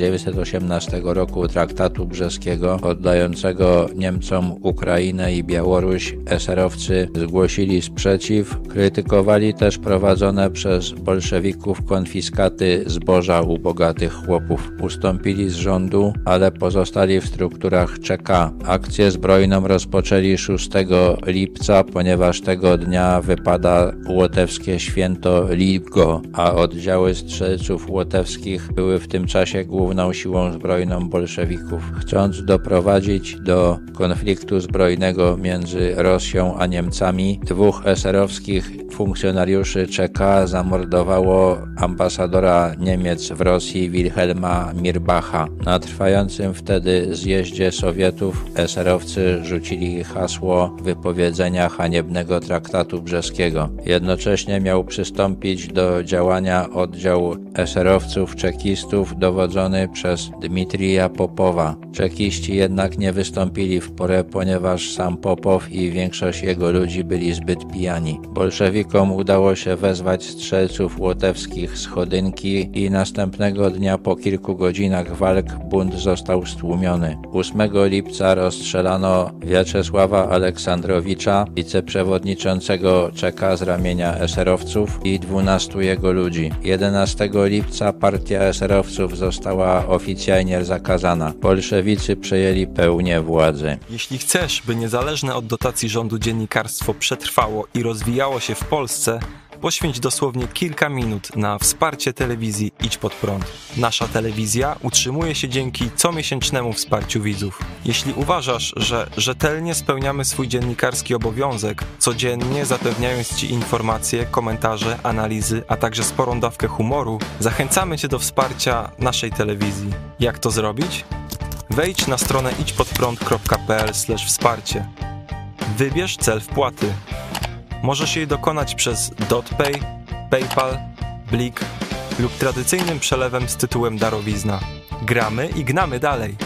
1918 roku traktatu brzeskiego oddającego Niemcom Ukrainę i Białoruś, eserowcy zgłosili sprzeciw, krytykowali też prowadzone przez bolszewików konfiskaty zboża u bogatych chłopów. Ustąpili z rządu, ale pozostali w strukturach ČK. Akcję zbrojną rozpoczęli 6 lipca, ponieważ tego dnia wypada łotewskie święto Ligo, a oddziały strzelców łotewskich były w tym czasie główną siłą zbrojną bolszewików. Chcąc doprowadzić do konfliktu zbrojnego między Rosją a Niemcami, 2 eserowskich funkcjonariuszy ČK zamordowało ambasadora Niemiec w Rosji Wilhelma Mirbacha. Na trwającym wtedy zjeździe Sowietów eserowcy rzucili hasło wypowiedzenia haniebnego traktatu brzeskiego. Jednocześnie miał przystąpić do działania oddział eserowców czekistów dowodzony przez Dmitrija Popowa. Czekiści jednak nie wystąpili w porę, ponieważ sam Popow i większość jego ludzi byli zbyt pijani. Bolszewikom udało się wezwać strzelców łotewskich z Chodynki i następnego dnia po kilku godzinach walk bunt został stłumiony. 8 lipca rozstrzelano Wiaczesława Aleksandrowicza, wiceprzewodniczącego ČK z ramienia eserowców i 12 jego ludzi. 11 lipca partia eserowców została oficjalnie zakazana. Bolszewicy przejęli pełnię władzy. Jeśli chcesz, by niezależne od dotacji rządu dziennikarstwo przetrwało i rozwijało się w Polsce, poświęć dosłownie kilka minut na wsparcie telewizji Idź Pod Prąd. Nasza telewizja utrzymuje się dzięki comiesięcznemu wsparciu widzów. Jeśli uważasz, że rzetelnie spełniamy swój dziennikarski obowiązek, codziennie zapewniając Ci informacje, komentarze, analizy, a także sporą dawkę humoru, zachęcamy Cię do wsparcia naszej telewizji. Jak to zrobić? Wejdź na stronę idźpodprąd.pl/wsparcie. Wybierz cel wpłaty. Możesz jej dokonać przez DotPay, PayPal, Blik lub tradycyjnym przelewem z tytułem darowizna. Gramy i gnamy dalej!